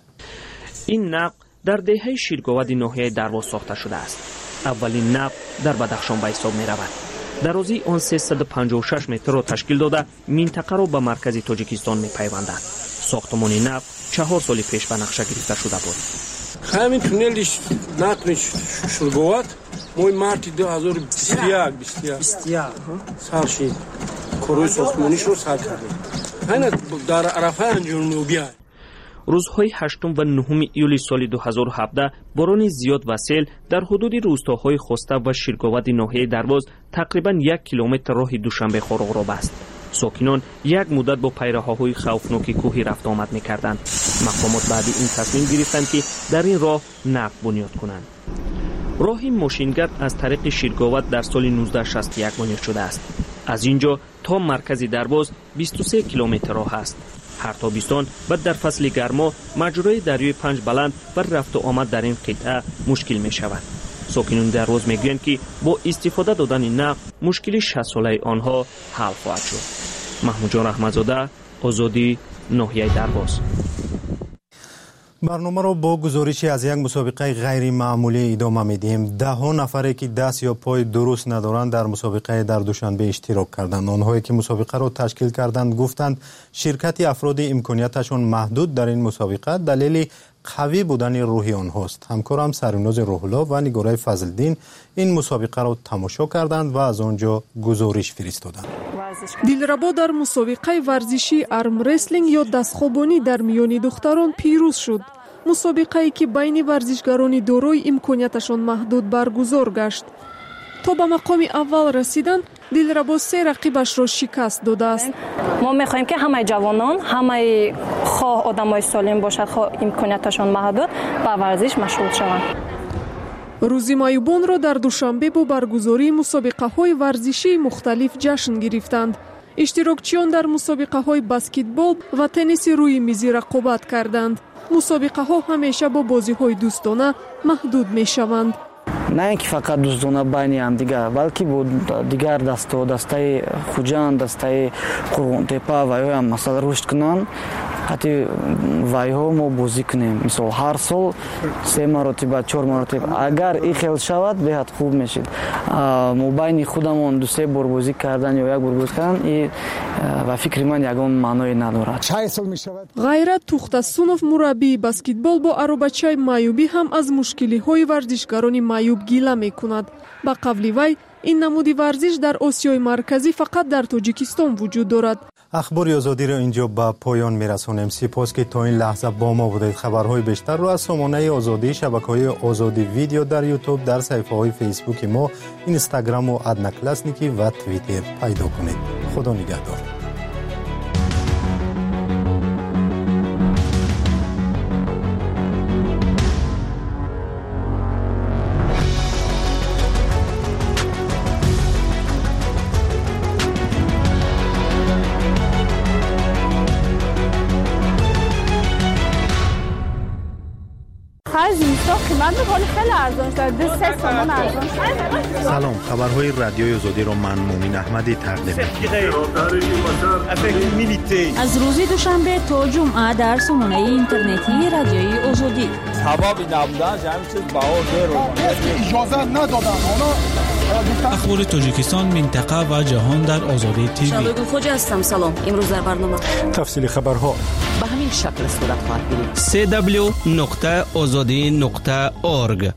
ин нақд дар деҳаи ширговади ноҳияи Дарвоз сохта шудааст. аввалин нақд дар Бадахшон ба ҳисоб меравад. дарозии он сесад و پنجاه و شش метрро ташкил дода минтақаро ба маркази Тоҷикистон мепайвандад. сохтмони нав чаҳор соли пеш ба нақша гирифта шуда буд. ҳамин туннели нақли ширговат моҳи марти ду ҳазору бисту як бисту як сар шид. корҳои сохтмонишро сар кардем. ҳайна дар арафаи анҷомёбӣ аст. рӯзҳои ҳаштум ва нӯҳуми июли соли ду ҳазору ҳабдаҳ борони зиёд ва сел дар ҳудуди рӯстоҳои Хоста ва ширговади ноҳияи Дарвоз тақрибан як километр роҳи Душанбе-Хороғро баст. сокинон як муддат бо пайраҳаҳои хавфноки кӯҳӣ рафтуомад мекарданд. мақомот баъди ин тасмим гирифтанд ки дар ин роҳ нақд бунёд кунанд. роҳи мошингард аз тариқи ширговат дар соли нуздаҳ шасту як бунёд шудааст. аз ин ҷо то маркази Дарвоз бисту се километр роҳ аст. ҳар тобистон ва дар фасли гармо маҷрои дарёи Панҷбаланд ва рафту омад дар ин қитъа мушкил мешавад. сокинони Дарвоз мегӯянд ки бо истифода додани нақд мушкили шастсолаи онҳо ҳал хоҳад шуд. маҳмудҷон раҳматзода, озодӣ, ноҳияи Дарвоз. барномаро бо гузориши аз як мусобиқаи ғайримаъмулӣ идома медиҳем. даҳҳо нафаре ки даст ё пои дуруст надоранд дар мусобиқаи дар Душанбе иштирок карданд. онҳое ки мусобиқаро ташкил карданд гуфтанд ширкати афроди имконияташон маҳдуд дар ин мусобиқа далели қавӣ будани рӯҳи онҳост. ҳамкорам Саринози Рӯҳулло ва Нигораи Фазлиддин ин мусобиқаро тамошо карданд ва аз он ҷо гузориш фиристоданд. дилрабо дар мусобиқаи варзишии армрестлинг ё дастхобонӣ дар миёни духтарон пирӯз шуд. мусобиқае ки байни варзишгарони дорои имконияташон маҳдуд баргузор гашт. то ба мақоми аввал расидан дилрабо се рақибашро шикаст додааст. мо мехоҳем ки ҳамаи ҷавонон, ҳамаи хоҳ одамои солим бошад, хоҳ имконияташон маҳдуд ба варзиш машғул шаванд. рӯзи майюбонро дар Душанбе бо баргузории мусобиқаҳои варзишии мухталиф ҷашн гирифтанд. иштирокчиён дар мусобиқаҳои баскетбол ва тенниси рӯи мизӣ рақобат карданд. мусобиқаҳо ҳамеша бо бозиҳои дӯстона маҳдуд мешаванд. на ин ки фақат дӯстона байни ҳамдигар, балки бо дигар дасто, дастаи Хуҷанд, дастаи Қурғонтепа ва ёам масал рушд кунанд, ҳатти вайҳо мо бозӣ кунем. мисол ҳар сол се маротиба, чор маротиба. агар ин хел шавад беҳад хуб мешид. мо байни худамон дусе бор бозӣ кардан ё як бор бозӣ кардан и ва фикри ман ягон маъное надорад. ғайрат Тухтасунов мураббии баскетбол бо аробачаи майюбӣ ҳам аз мушкилиҳои варзишгарони майюб гила мекунад. ба қавли вай ин намуди варзиш дар Осиёи марказӣ фақат дар Тоҷикистон вуҷуд дорад. ахбори озодиро инҷо ба поён мерасонем. сипос ки то ин лаҳза бо мо будед. хабарҳои бештарро аз сомонаи озодӣ, шабакаҳои озодӣ видео дар ютуб, дар саҳифаҳои фейсбуки мо, инстаграму одноклассники ва твиттер пайдо кунед. худо нигаҳдор. خرج اینستا قیمت ولی خیلی ارزان شده، سه تومن ارزان شده. سلام، خبرهای رادیوی آزادی را من مومین احمدی تقدیم می‌کنم. از روز دوشنبه تا جمعه در سامانه اینترنتی رادیوی آزادی. حبابی نبودن جمع چیز بهار رو اجازه ندادن. اخبار تاجیکستان، منطقه و جهان در آزادی تیوی. شادو خوجا هستم. سلام. امروز در برنامه تفصیل خبرها به همین شکل صورت خواهد گرفت. سی دبلیو نقطه آزادی نقطه اورگ.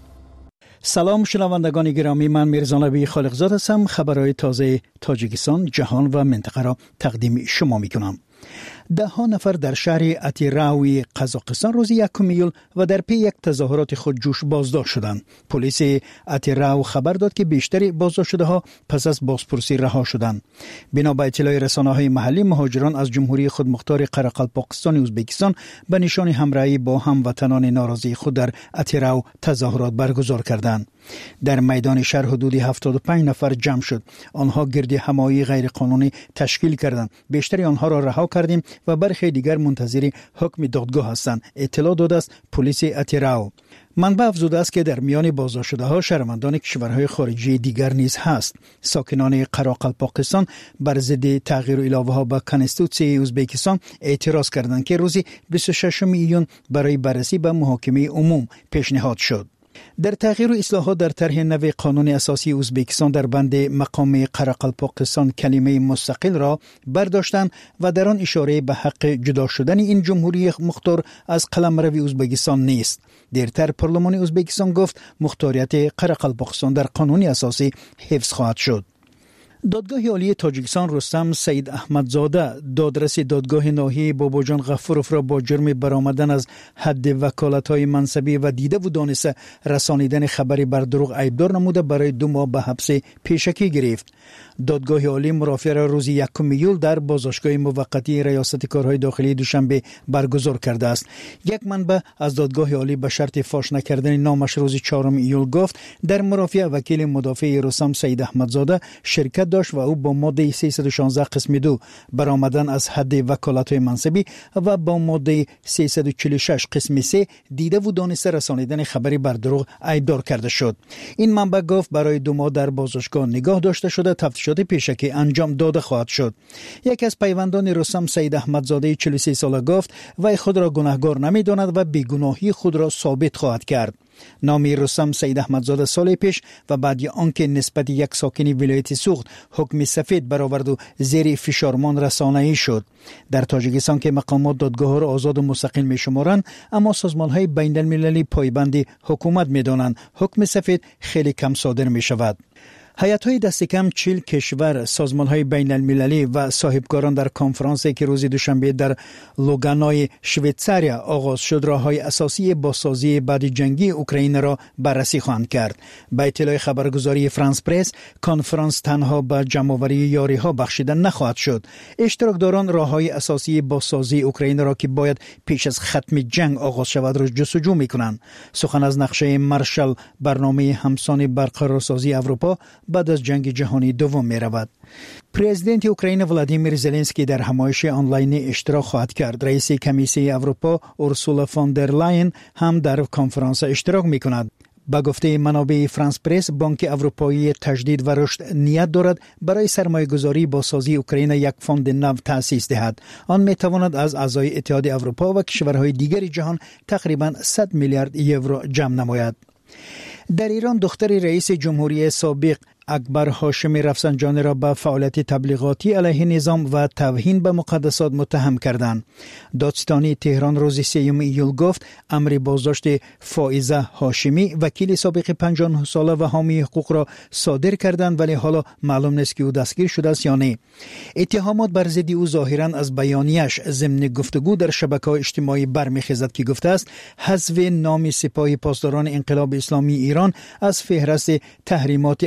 سلام شنوندگان گرامی، من میرزا نبی خالقزاد هستم. خبرهای تازه تاجیکستان، جهان و منطقه را تقدیم شما میکنم. ده ها نفر در شهر اتیراوی قزاقستان روز یکم ایول و در پی یک تظاهرات خودجوش بازداشت شدند. پلیس اتیراو خبر داد که بیشتر بازداشت شده ها پس از بازپرسی رها شدند. بنا به اطلاع رسانه‌های محلی، مهاجران از جمهوری خودمختار قرقلپاکستان ازبکستان به نشان همراهی با هموطنان ناراضی خود در اتیراو تظاهرات برگزار کردند. در میدان شهر حدود هفتاد و پنج نفر جمع شد. آنها گرد همایی غیرقانونی تشکیل کردند. بیشتر آنها را رها کردیم و برخی دیگر منتظر حکم دادگاه هستند، اطلاع داده است پلیس اتیراو. منبع افزوده است که در میان بازداشت شده ها شهروندان کشورهای خارجی دیگر نیز هست. ساکنان قراقلپاکستان بر ضد تغییر العلوه ها به کنستیتوسیون ازبکستان اعتراض کردند که روز بیست و ششم ایون برای بررسی به محاکمه عموم پیشنهاد شد. در تغییر و اصلاحات در طرح نو قانون اساسی ازبکستان در بند مقام قرقلپاکستان کلمه مستقل را برداشتند و در آن اشاره به حق جدا شدن این جمهوری مختار از قلمرو ازبکستان نیست. دیرتر پارلمان ازبکستان گفت مختاریت قرقلپاکستان در قانون اساسی حفظ خواهد شد. دادگاه عالی تاجیکستان رستم سید احمدزاده دادرس دادگاه ناحیه باباجان غفوروف را با جرم برآمدن از حد وکالت‌های منصبی و دیده و دانسته رسانیدن خبری بر دروغ ایبدار نموده برای دو ماه به حبس پیشکی گرفت. دادگاه عالی مرافعه را روز یکم ایول در بازداشتگاه موقتی ریاست کارهای داخلی دوشنبه برگزار کرده است. یک منبع از دادگاه عالی به شرط فاش نکردن نامش روز چهارم ایول گفت در مرافعه وکیل مدافع رستم سید احمدزاده شرکت داشت و او با ماده سیصد و شانزده قسم دو برآمدن از حد وکالت‌های منصبی و با ماده سیصد و چهل و شش قسم سه دیده و دانسته رسانیدن خبری بر دروغ ایبدار کرده شد. این منبع گفت برای دو ماه در بازداشتگاه نگاه داشته شده، تفتیشات پیشکی انجام داده خواهد شد. یک از پیوندان رستم سید احمدزاده چهل و سه ساله گفت وی خود را گناهکار نمی‌داند و بیگناهی خود را ثابت خواهد کرد. نامی رستم سید احمدزاده سال پیش و بعد آنکه نسبت یک ساکن ولایت سوخت حکم سفید برآورد و زیر فشارمان رسانه‌ای شد. در تاجیکستان که مقامات دادگاه را آزاد و مستقل می‌شمارند، اما سازمان‌های بین‌المللی پایبند حکومت می‌دانند حکم سفید خیلی کم صادر می‌شود. هیئت‌های دست کم چهل کشور، سازمان‌های بین‌المللی و صاحبکاران در کنفرانسی که روز دوشنبه در لوگانای شویتزاریا آغاز شد راه‌های اساسی بازسازی بعد جنگی اوکراین را بررسی خواهند کرد. به اطلاع خبرگزاری فرانس پرس، کنفرانس تنها به جمع‌آوری یاری‌ها بخشیده نخواهد شد. اشتراکداران راه‌های اساسی بازسازی اوکراین را که باید پیش از ختم جنگ آغاز شود را جستجو می‌کنند. سخن از نقشه مارشال، برنامه همسان برقرارسازی اروپا بعد از جنگ جهانی دوم می رود. پرزیدنت اوکراین ولادیمیر زلنسکی در همایش آنلاین اشتراک خواهد کرد. رئیس کمیسیون اروپا اورسولا فون در لاین هم در کنفرانس اشتراک می کند. با گفته منابع فرانس پرس، بانک اروپایی تجدید و رشد نیت دارد برای سرمایه‌گذاری با سازی اوکراین یک فاند نو تأسیس دهد. آن می تواند از اعضای اتحاد اروپا و کشورهای دیگر جهان تقریباً صد میلیارد یورو جمع نماید. در ایران دختر رئیس جمهوری سابق اکبر هاشمی رفسنجانی را به فعالیت تبلیغاتی علیه نظام و توهین به مقدسات متهم کردند. دادستانی تهران روز سوم ایول گفت امر بازداشت فائزه هاشمی وکیل سابق پنجاه و نه ساله و حامی حقوق را صادر کردند، ولی حالا معلوم نیست که او دستگیر شده است یا نه. اتهامات بر ضد او ظاهرا از بیانیه‌اش ضمن گفتگو در شبکه‌های اجتماعی برمیخیزد که گفته است حذف نام سپاه پاسداران انقلاب اسلامی ایران از فهرست تحریمات آمریکا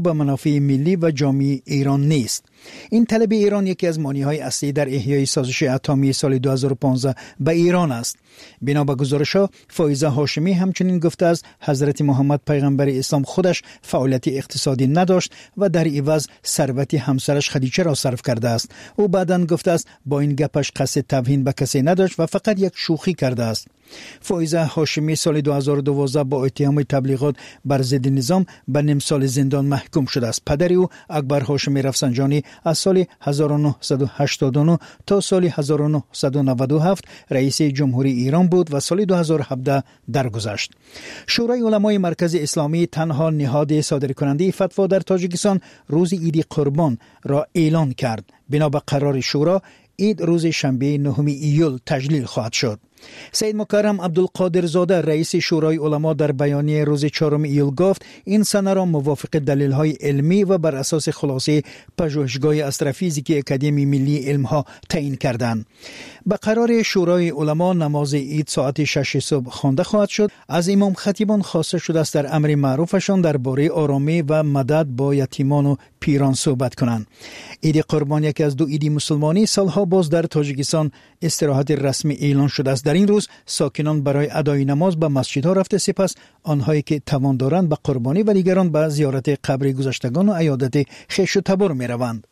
به منافع ملی و جامعه ایران نیست. این طلب ایران یکی از مانعهای اصلی در احیای سازش اتمی سال دو هزار و پانزده به ایران است. بنا به گزارش‌ها، فائزه هاشمی همچنین گفته است حضرت محمد پیغمبر اسلام خودش فعالیت اقتصادی نداشت و در عوض ثروت همسرش خدیجه را صرف کرده است. او بعداً گفته است با این گپش قصد توهین به کسی نداشت و فقط یک شوخی کرده است. فائزه هاشمی سال دو هزار و دوازده با اتهام تبلیغات بر ضد نظام به نیم سال زندان محکوم شده است. پدر او اکبر هاشمی رفسنجانی از سال هزار و نهصد و هشتاد و نه تا سال هزار و نهصد و نود و هفت رئیس جمهوری ایران بود و سال دو هزار و هفده درگذشت. شورای علمای مرکز اسلامی تنها نهاد صادرکننده فتوا در تاجیکستان روز عید قربان را اعلان کرد. بنا به قرار شورا عید روز شنبه نهم ایول تجلیل خواهد شد. سید مکرم عبدالقادر زاده رئیس شورای علما در بیانیه روز چهارم ایول گفت این سنه را موافق دلایل علمی و بر اساس خلاصه پژوهشگاه استروفیزیک اکادمی ملی علمها تعیین کردند. به قرار شورای علما نماز عید ساعت شش صبح خوانده خواهد شد. از امام خطیبان خواسته شده است در امر معروفشان درباره آرامی و مدد با یتیمان و پیران صحبت کنند. عید قربان یکی از دو عید مسلمانی سالها باز در تاجیکستان استراحت رسمی اعلان شده است. در این روز ساکنان برای ادای نماز به مسجدها رفته، سپس آنهایی که توان دارند به قربانی و دیگران به زیارت قبر گذشتگان و عیادت خویش و تبر می روند.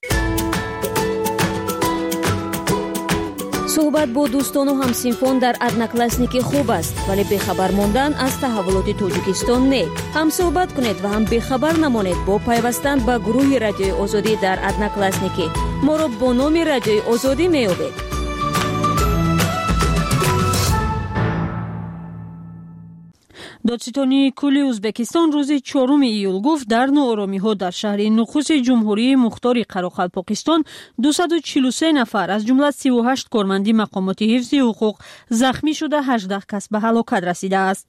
صحبت با دوستان و همسینفون در ادناکلاسنیکی خوب است، ولی بخبر موندن از تحولات توجیکستان نه. هم صحبت کنید و هم بخبر نمانید با پیوستن به گروه رادیوی آزادی در ادناکلاسنیکی. ما را با نام رادیوی آزادی میابید. دادستانی کلی ازبکستان روز چهارم ایول گفت در ناآرامی‌ها در شهر نخست جمهوری مختار قراقلپاکستان دویست و چهل و سه نفر از جمله سی و هشت کارمندی مقامات حفظ حقوق زخمی شده، هجده کس به هلاکت رسیده است.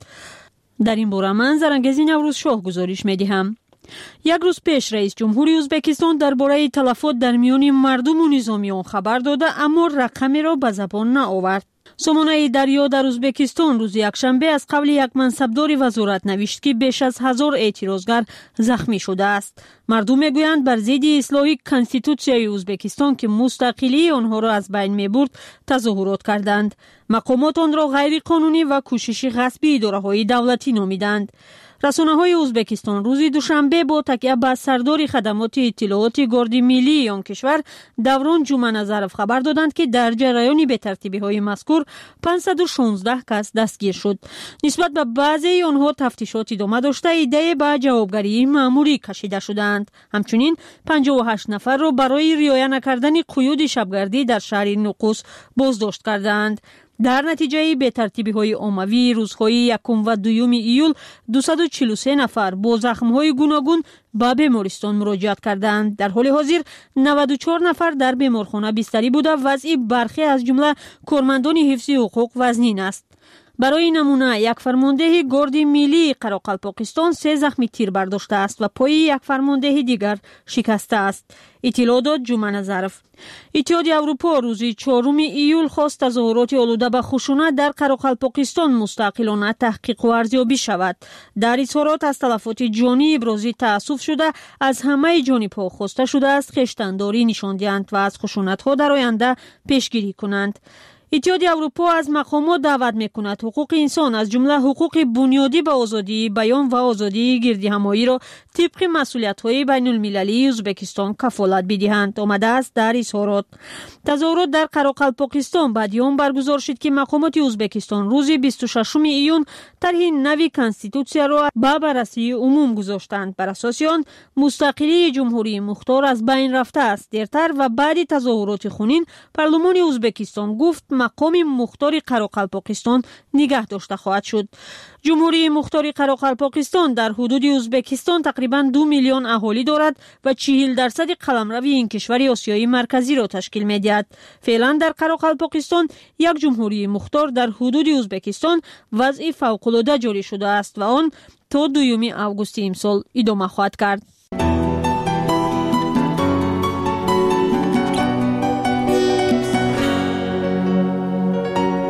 در این باره من زرنگزی نوروز شاه گزارش می‌دهم. یک روز پیش رئیس جمهوری ازبکستان درباره تلفات در میان مردم و نظامیان خبر داده، اما رقمی را به زبان نآورد. سامانه دریا در ازبکستان روز یکشنبه از قبل یک منصبدار وزارت نوشت که بیش از هزار اعتراضگر زخمی شده است. مردم میگویند بر ضد اصلاح کنستیتوسیای ازبکستان که مستقلی آنها را از بین میبرد تظاهرات کردند. مقامات آن را غیر قانونی و کوشش غصبی اداره‌های دولتی نامیدند. رسانه‌های ازبکستان روز دوشنبه با تکیه بر سردار خدمات اطلاعات گارد ملی آن کشور دوران جمعه‌نظرف خبر دادند که در جریان بی‌ترتیبی‌های مذکور پانصد و شانزده کس دستگیر شد. نسبت به بعضی آنها تفتیشات ادامه داشته، ایده به جوابگری مأموری کشیده شدند. همچنین پنجاه و هشت نفر را برای رعایت نکردن قیود شبگردی در شهر نقوس بازداشت کردند. در نتیجه بی‌ترتیبی‌های عمومی روزهای یکم و دوم ایول دویست و چهل و سه نفر با زخم‌های گوناگون به بیمارستان مراجعت کردند. در حال حاضر نود و چهار نفر در بیمارخانه بستری بوده. وضع برخی از جمله کارمندان حفظ حقوق وزنین است. برای نمونه یک فرمانده گارد ملی قراقلپاکستان سه زخمی تیر برداشته است و پای یک فرمانده دیگر شکسته است. اطلاع داد جمعه‌نظرف. اتحاد اروپا روز چهارم ایول خواست تظاهرات آلوده به خشونت در قراقلپاکستان مستقلانه تحقیق و ارزیابی شود. در اظهارات از تلفات جانی ابراز تأسف شده، از همه جانب‌ها خواسته شده است خویشتن‌داری نشان دهند و از خشونت‌ها در آینده پیشگیری کنند. اتحاد اروپا از مقامات دعوت می‌کند حقوق انسان از جمله حقوق بنیادی به آزادی بیان و آزادی گردهمایی را طبق مسئولیت‌های بین‌المللی ازبکستان کفالت بدهند. آمده است در اظهارات. تظاهرات در قراقلپاکستان بعد آن برگزار شد که مقامات ازبکستان روز بیست و ششم ایون طرح نوی کنستیتوسیا را به بررسی عموم گذاشتند. بر اساس آن مستقلی جمهوری مختار از بین رفته است. دیرتر و بعد تظاهرات خونین پارلمان ازبکستان گفت مقام مختار قراقلپاکستان نگه داشته خواهد شد. جمهوری مختار قراقلپاکستان در حدود ازبکستان تقریباً دو میلیون اهالی دارد و چهل درصد قلمرو این کشور آسیای مرکزی را تشکیل می‌دهد. فعلا در قراقلپاکستان یک جمهوری مختار در حدود ازبکستان وضع فوق‌العاده جاری شده است و آن تا دوم آگوست امسال ادامه خواهد کرد.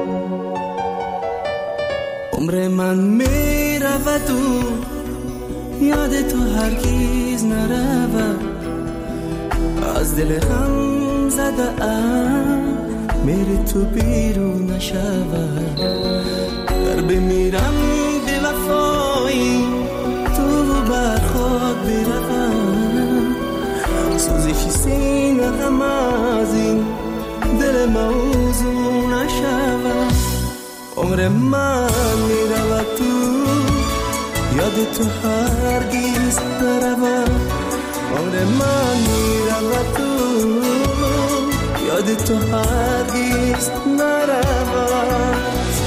عمر من می رود و یاد تو هرگیز نرود از دل غم زده ام میری تو بیرون نشود در بمیرم به وفایی تو بر خود بروم سوزش سینه غم از این دل موضوع نشود عمر من میرود تو یاد تو هرگیز نرود عمر من میرود تو یاد تو هرگیز نرود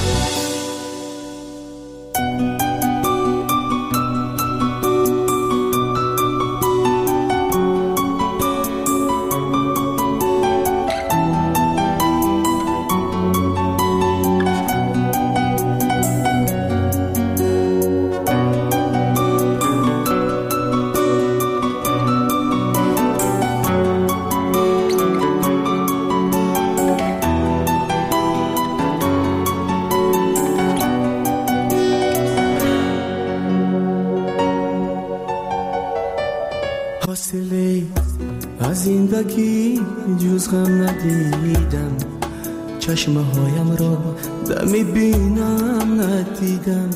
از زندگی جز غم ندیدم چشمه هایم را دمی بینم ندیدم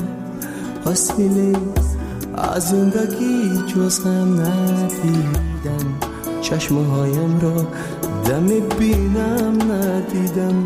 حاصله از زندگی جز غم ندیدم چشمه هایم را دمی بینم ندیدم.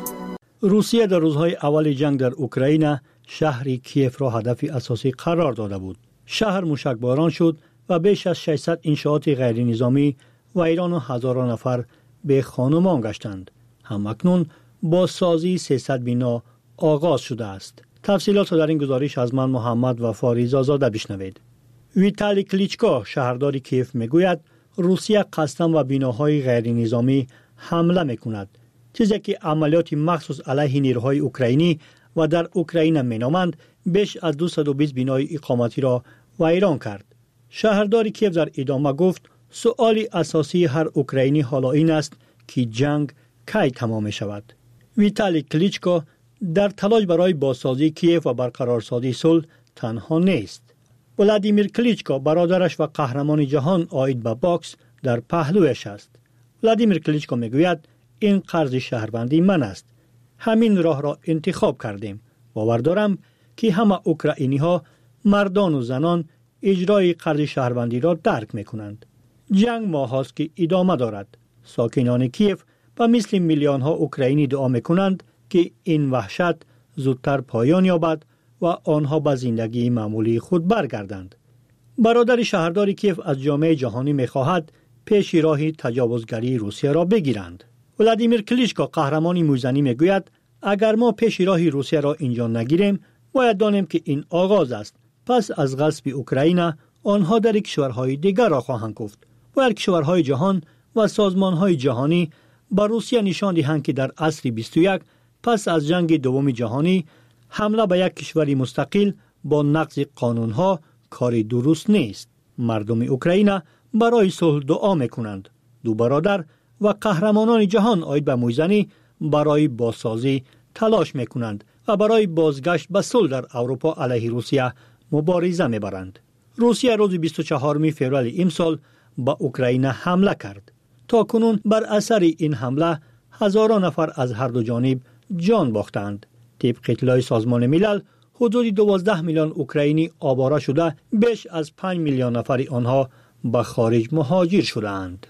روسیه در روزهای اول جنگ در اوکراین شهر کیف را هدف اساسی قرار داده بود. شهر موشکباران شد و بیش از ششصد انشاءات غیر نظامی و ایران و هزاران نفر به خانمان گشتند. همکنون بازسازی سیصد بینا آغاز شده است. تفصیلات در این گزارش از من محمد و فاریز آزاده بشنوید. ویتالی کلیچکو شهردار کیف میگوید روسیه قصداً و بیناهای غیر نظامی حمله میکند، چیزی که عملیات مخصوص علیه نیروهای اوکراینی و در اوکراین مینامند بیش از دویست و بیست بینای اقامتی را ویران کرد. شهردار کیف در ادامه گفت سؤال اساسی هر اوکراینی حالا این است که جنگ کی تمام شود. ویتالی کلیچکو در تلاش برای بازسازی کیف و برقرارسازی صلح تنها نیست. ولادیمیر کلیچکو برادرش و قهرمان جهان آید به باکس در پهلویش است. ولادیمیر کلیچکو میگوید این قرض شهروندی من است. همین راه را انتخاب کردیم. باور دارم که همه اوکراینی ها مردان و زنان اجرای قرض شهروندی را درک میکنند. جنگ ماه هاست که ادامه دارد. ساکنان کیف و مثل میلیون ها اوکراینی دعا میکنند که این وحشت زودتر پایان یابد و آنها به زندگی معمولی خود برگردند. برادر شهردار کیف از جامعه جهانی میخواهد پیش راه تجاوزگری روسیه را بگیرند. ولادیمیر کلیچکو قهرمان موزنی میگوید اگر ما پیش راه روسیه را اینجا نگیریم باید دانیم که این آغاز است. پس از غصب اوکراین آنها در کشورهای دیگر را خواهند گفت. باید کشورهای جهان و سازمانهای جهانی با روسیه نشان دهند که در عصر بیست و یک پس از جنگ دوم جهانی حمله به یک کشور مستقل با نقض قانونها کاری درست نیست. مردم اوکراین برای صلح دعا میکنند. دو برادر و قهرمانان جهان آید به موزنی برای بازسازی تلاش میکنند و برای بازگشت به صلح در اروپا علیه روسیه مبارزه میبرند. روسیه روز بیست و چهارم فوریه امسال با اوکراین حمله کرد. تا کنون بر اثر این حمله هزاران نفر از هر دو جانب جان باختند. طبق اطلاع سازمان ملل حدود دوازده میلیون اوکراینی آواره شده، بیش از پنج میلیون نفر آنها به خارج مهاجر شدند.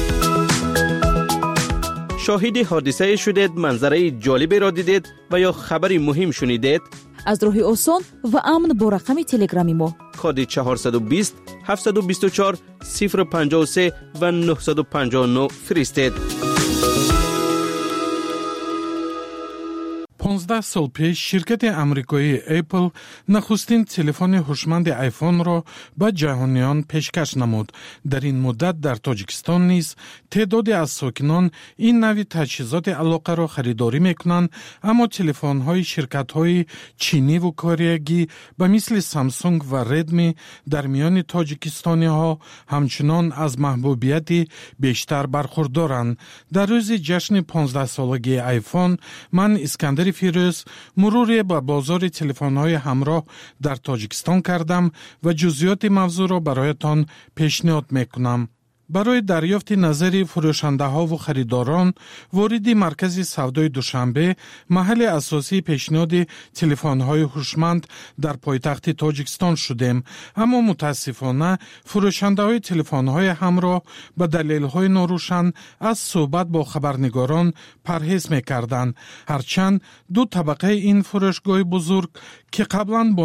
شاهد حادثه شدید، منظره جالبی را دیدید و یا خبری مهم شنیدید؟ از راه آسان و امن با رقم تلگرامی ما کد چهارصد و بیست هفتصد و بیست و چهار صفر پنجاه و سه و نهصد و پنجاه و نه فرستید. پانزده سال پیش شرکت امریکایی اپل نخستین تلفن هوشمند آیفون را به جهانیان پیشکش نمود. در این مدت در تاجیکستان نیز تعدادی از ساکنان این نوع تجهیزات علاقه را خریداری میکنند، اما تلفن های شرکت های چینی و کره به مثل سامسونگ و ردمی در میان تاجیکستانی ها همچنان از محبوبیت بیشتر برخوردارند. در روز جشن پانزده سالگی آیفون من اسکندر فیروز مروری به بازار تلفن‌های همراه در تاجیکستان کردم و جزئیات موضوع را برایتان پیشنهاد میکنم. برای دریافت نظر فروشنده ها و خریداران وارد مرکز سودای دوشنبه، محل اساسی پیشنهاد تلفن های هوشمند در پایتخت تاجیکستان شدیم، اما متاسفانه فروشنده های تلفن های همراه به دلیل های ناروشن از صحبت با خبرنگاران پرهیز می‌کردند. هرچند دو طبقه این فروشگاه بزرگ که قبلا با